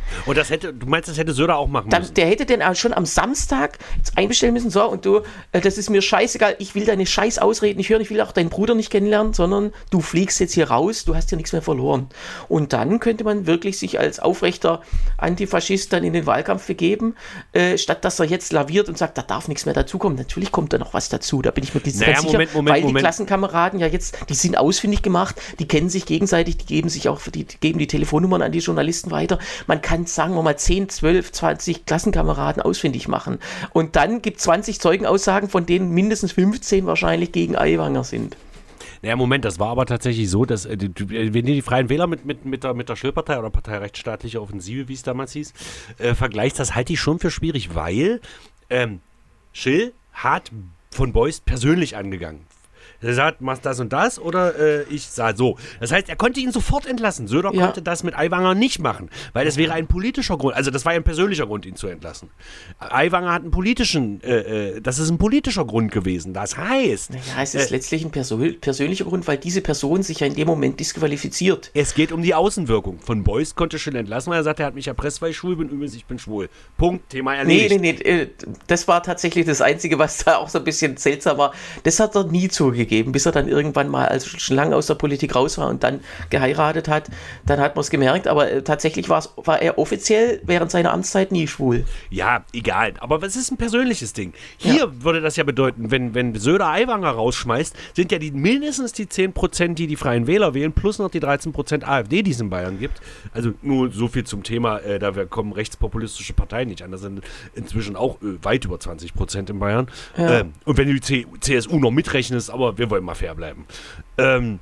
Und das hätte, du meinst, das hätte Söder auch machen Dann, müssen? Der hätte den auch schon am Samstag einbestellen müssen, so, und du, äh, das ist mir scheißegal, ich will deine scheiß Ausreden nicht hören, ich will auch deinen Bruder nicht kennenlernen, sondern du fliegst jetzt hier raus, du hast hier nichts mehr verloren. Und dann könnte man wirklich sich als aufrechter Antifaschist dann in den Wahlkampf begeben, äh, statt dass er jetzt laviert und sagt, da darf nichts mehr dazukommen. Natürlich kommt da noch was dazu, da bin ich mir ganz naja, sicher, Moment, Moment, weil die Moment. Klassenkameraden ja jetzt, die sind ausfindig gemacht, die kennen sich gegenseitig, die geben sich auch, die geben die Telefonnummern an die Journalisten weiter. Man kann, sagen wir mal, zehn, zwölf, zwanzig Klassenkameraden ausfindig machen. Und dann gibt es zwanzig Zeugenaussagen, von denen mindestens fünfzehn wahrscheinlich gegen Aiwanger sind. Naja, Moment, das war aber tatsächlich so, dass, äh, die, wenn du die Freien Wähler mit, mit, mit der, mit der Schillpartei oder Partei Rechtsstaatliche Offensive, wie es damals hieß, äh, vergleichst, das halte ich schon für schwierig, weil ähm, Schill hat von Beust persönlich angegangen. Er sagt, machst das und das oder äh, ich sage so. Das heißt, er konnte ihn sofort entlassen. Söder ja. konnte das mit Aiwanger nicht machen, weil das wäre ein politischer Grund. Also das war ja ein persönlicher Grund, ihn zu entlassen. Aiwanger hat einen politischen, äh, das ist ein politischer Grund gewesen. Das heißt... Naja, es ist äh, letztlich ein persö- persönlicher Grund, weil diese Person sich ja in dem Moment disqualifiziert. Es geht um die Außenwirkung. Von Beust konnte Schill entlassen, weil er sagt, er hat mich erpresst, weil ich schwul bin. Übrigens, ich bin schwul. Punkt, Thema erledigt. Nee, nee, nee. Das war tatsächlich das Einzige, was da auch so ein bisschen seltsam war. Das hat er nie zugegeben. Bis er dann irgendwann mal, also schon lange aus der Politik raus war und dann geheiratet hat, dann hat man es gemerkt, aber äh, tatsächlich war er offiziell während seiner Amtszeit nie schwul. Ja, egal, aber es ist ein persönliches Ding. Hier ja. würde das ja bedeuten, wenn, wenn Söder Aiwanger rausschmeißt, sind ja die mindestens die zehn Prozent, die die Freien Wähler wählen, plus noch die dreizehn Prozent AfD, die es in Bayern gibt. Also nur so viel zum Thema, äh, da kommen rechtspopulistische Parteien nicht an. Das sind inzwischen auch äh, weit über zwanzig Prozent in Bayern. Ja. Ähm, und wenn du die C- C S U noch mitrechnest, aber wir wollen mal fair bleiben, ähm,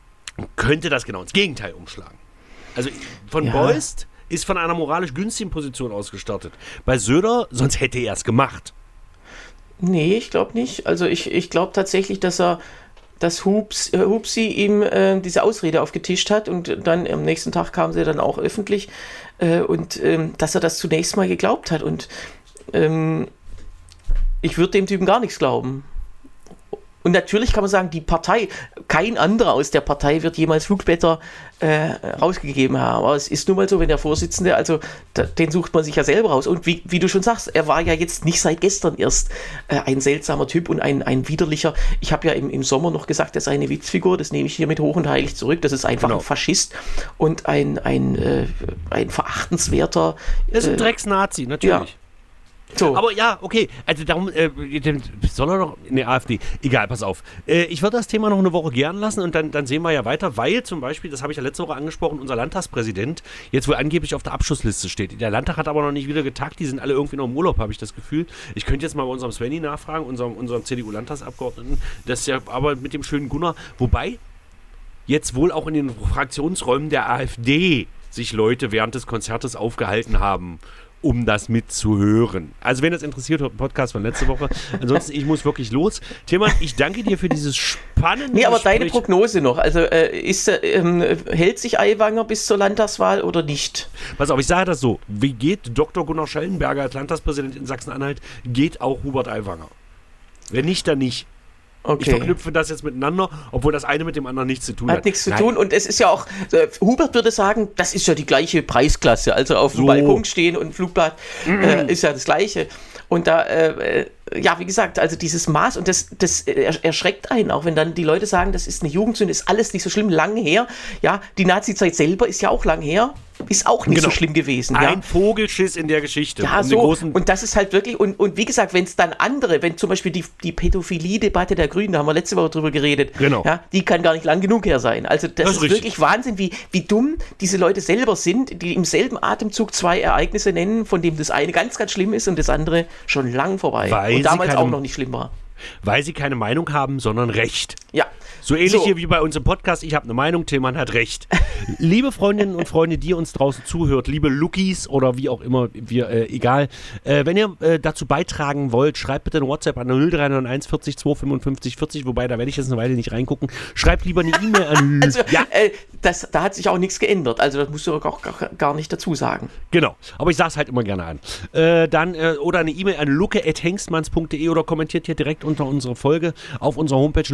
könnte das genau ins Gegenteil umschlagen. Also von ja. Beust ist von einer moralisch günstigen Position ausgestartet. Bei Söder, sonst hätte er es gemacht. Nee, ich glaube nicht. Also ich, ich glaube tatsächlich, dass er dass Hups, äh, Hupsi ihm äh, diese Ausrede aufgetischt hat und dann am nächsten Tag kam sie dann auch öffentlich äh, und ähm, dass er das zunächst mal geglaubt hat und ähm, ich würde dem Typen gar nichts glauben. Und natürlich kann man sagen, die Partei, kein anderer aus der Partei wird jemals Flugblätter äh, rausgegeben haben. Aber es ist nun mal so, wenn der Vorsitzende, also da, den sucht man sich ja selber raus. Und wie, wie du schon sagst, er war ja jetzt nicht seit gestern erst äh, ein seltsamer Typ und ein, ein widerlicher. Ich habe ja im, im Sommer noch gesagt, er sei eine Witzfigur. Das nehme ich hiermit hoch und heilig zurück. Das ist einfach genau. ein Faschist und ein, ein, äh, ein verachtenswerter... Er ist ein äh, Drecksnazi, natürlich. Ja. So. Aber ja, okay, also darum, äh, soll er noch, ne, AfD, egal, pass auf. Äh, ich würde das Thema noch eine Woche gern lassen und dann, dann sehen wir ja weiter, weil zum Beispiel, das habe ich ja letzte Woche angesprochen, unser Landtagspräsident jetzt wohl angeblich auf der Abschussliste steht. Der Landtag hat aber noch nicht wieder getagt, die sind alle irgendwie noch im Urlaub, habe ich das Gefühl. Ich könnte jetzt mal bei unserem Svenny nachfragen, unserem, unserem C D U-Landtagsabgeordneten, das ist ja aber mit dem schönen Gunnar, wobei jetzt wohl auch in den Fraktionsräumen der AfD sich Leute während des Konzertes aufgehalten haben, um das mitzuhören. Also wenn das interessiert, hört ein Podcast von letzte Woche. Ansonsten, ich muss wirklich los. Tilman, ich danke dir für dieses spannende Nee, aber Gespräch. deine Prognose noch. Also äh, ist, äh, hält sich Aiwanger bis zur Landtagswahl oder nicht? Pass auf, ich sage das so. Wie geht Doktor Gunnar Schellenberger als Landtagspräsident in Sachsen-Anhalt, geht auch Hubert Aiwanger. Wenn nicht, dann nicht. Okay. Ich verknüpfe das jetzt miteinander, obwohl das eine mit dem anderen nichts zu tun hat. Hat nichts zu Nein. tun und es ist ja auch, äh, Hubert würde sagen, das ist ja die gleiche Preisklasse, also auf dem so. Balkon stehen und ein Flugblatt mm. äh, ist ja das Gleiche. Und da, äh, ja, wie gesagt, also dieses Maß und das, das erschreckt einen, auch wenn dann die Leute sagen, das ist eine Jugendsünde, ist alles nicht so schlimm, lang her. Ja, die Nazi-Zeit selber ist ja auch lang her, ist auch nicht genau. so schlimm gewesen. Ein ja? Vogelschiss in der Geschichte. Ja, um so, und das ist halt wirklich, und, und wie gesagt, wenn es dann andere, wenn zum Beispiel die, die Pädophilie-Debatte der Grünen, da haben wir letzte Woche drüber geredet, genau. ja, die kann gar nicht lang genug her sein. Also das, das ist, ist wirklich Wahnsinn, wie, wie dumm diese Leute selber sind, die im selben Atemzug zwei Ereignisse nennen, von dem das eine ganz, ganz schlimm ist und das andere schon lang vorbei. Weil und damals keine, auch noch nicht schlimm war. Weil sie keine Meinung haben, sondern Recht. Ja. So ähnlich so. Hier wie bei uns im Podcast, ich habe eine Meinung, Tilman hat recht. Liebe Freundinnen und Freunde, die uns draußen zuhört, liebe Lookies oder wie auch immer, wir, äh, egal, äh, wenn ihr äh, dazu beitragen wollt, schreibt bitte eine WhatsApp an null drei neun eins vierzig zweihundertfünfundfünfzig vierzig, wobei da werde ich jetzt eine Weile nicht reingucken. Schreibt lieber eine E-Mail an... Also, ja. äh, das, da hat sich auch nichts geändert, also das musst du auch gar, gar nicht dazu sagen. Genau, aber ich sage es halt immer gerne an. Äh, dann, äh, oder eine E-Mail an lucke at hengstmanns punkt de oder kommentiert hier direkt unter unserer Folge auf unserer Homepage lucke punkt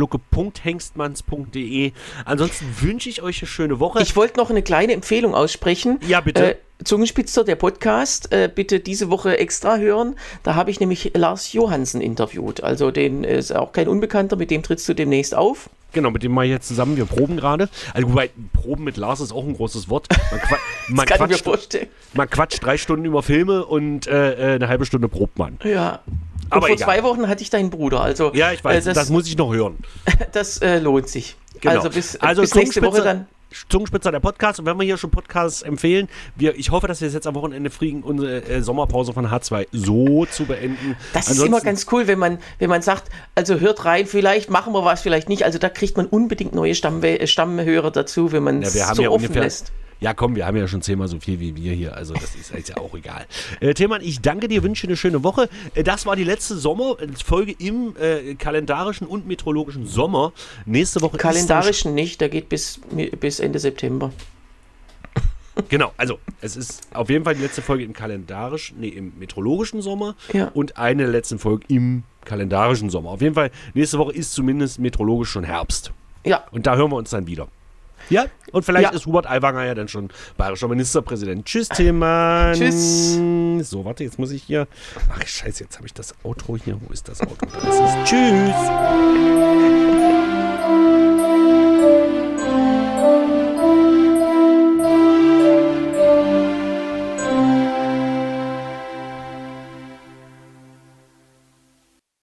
punkt hengstmanns punkt de. Ansonsten wünsche ich euch eine schöne Woche. Ich wollte noch eine kleine Empfehlung aussprechen. Ja, bitte. Äh, Zungenspitzer, der Podcast, äh, bitte diese Woche extra hören. Da habe ich nämlich Lars Johansen interviewt. Also den ist auch kein Unbekannter, mit dem trittst du demnächst auf. Genau, mit dem mal jetzt zusammen, wir proben gerade. Also wobei, proben mit Lars ist auch ein großes Wort. Man, qua- man, das kann quatscht, ich mir vorstellen. Man quatscht drei Stunden über Filme und äh, eine halbe Stunde probt man. Ja. Und aber vor egal. zwei Wochen hatte ich deinen Bruder. Also, ja, ich weiß, äh, das, das muss ich noch hören. Das äh, lohnt sich. Genau. Also bis, also bis nächste Woche dann. Zungenspitzer, der Podcast. Und wenn wir hier schon Podcasts empfehlen, wir, ich hoffe, dass wir es jetzt am Wochenende kriegen, unsere äh, Sommerpause von H zwei so zu beenden. Das Ansonsten, ist immer ganz cool, wenn man, wenn man sagt, also hört rein, vielleicht machen wir was, vielleicht nicht. Also da kriegt man unbedingt neue Stamm, Stammhörer dazu, wenn man es ja, so ja offen ungefähr, lässt. Ja, komm, wir haben ja schon zehnmal so viel wie wir hier, also das ist jetzt ja auch egal. Äh, Tillmann, ich danke dir, wünsche eine schöne Woche. Äh, das war die letzte Sommerfolge im äh, kalendarischen und meteorologischen Sommer. Nächste Woche Kalendarischen ist nicht, der geht bis, bis Ende September. Genau, also es ist auf jeden Fall die letzte Folge im kalendarischen, nee, im meteorologischen Sommer ja. und eine letzte Folge im kalendarischen Sommer. Auf jeden Fall, nächste Woche ist zumindest meteorologisch schon Herbst. Ja. Und da hören wir uns dann wieder. Ja, und vielleicht ja. ist Hubert Aiwanger ja dann schon bayerischer Ministerpräsident. Tschüss, Tillmann. Tschüss. So, warte, jetzt muss ich hier... Ach, scheiße, jetzt habe ich das Outro hier. Wo ist das Outro? Da ist es. Tschüss.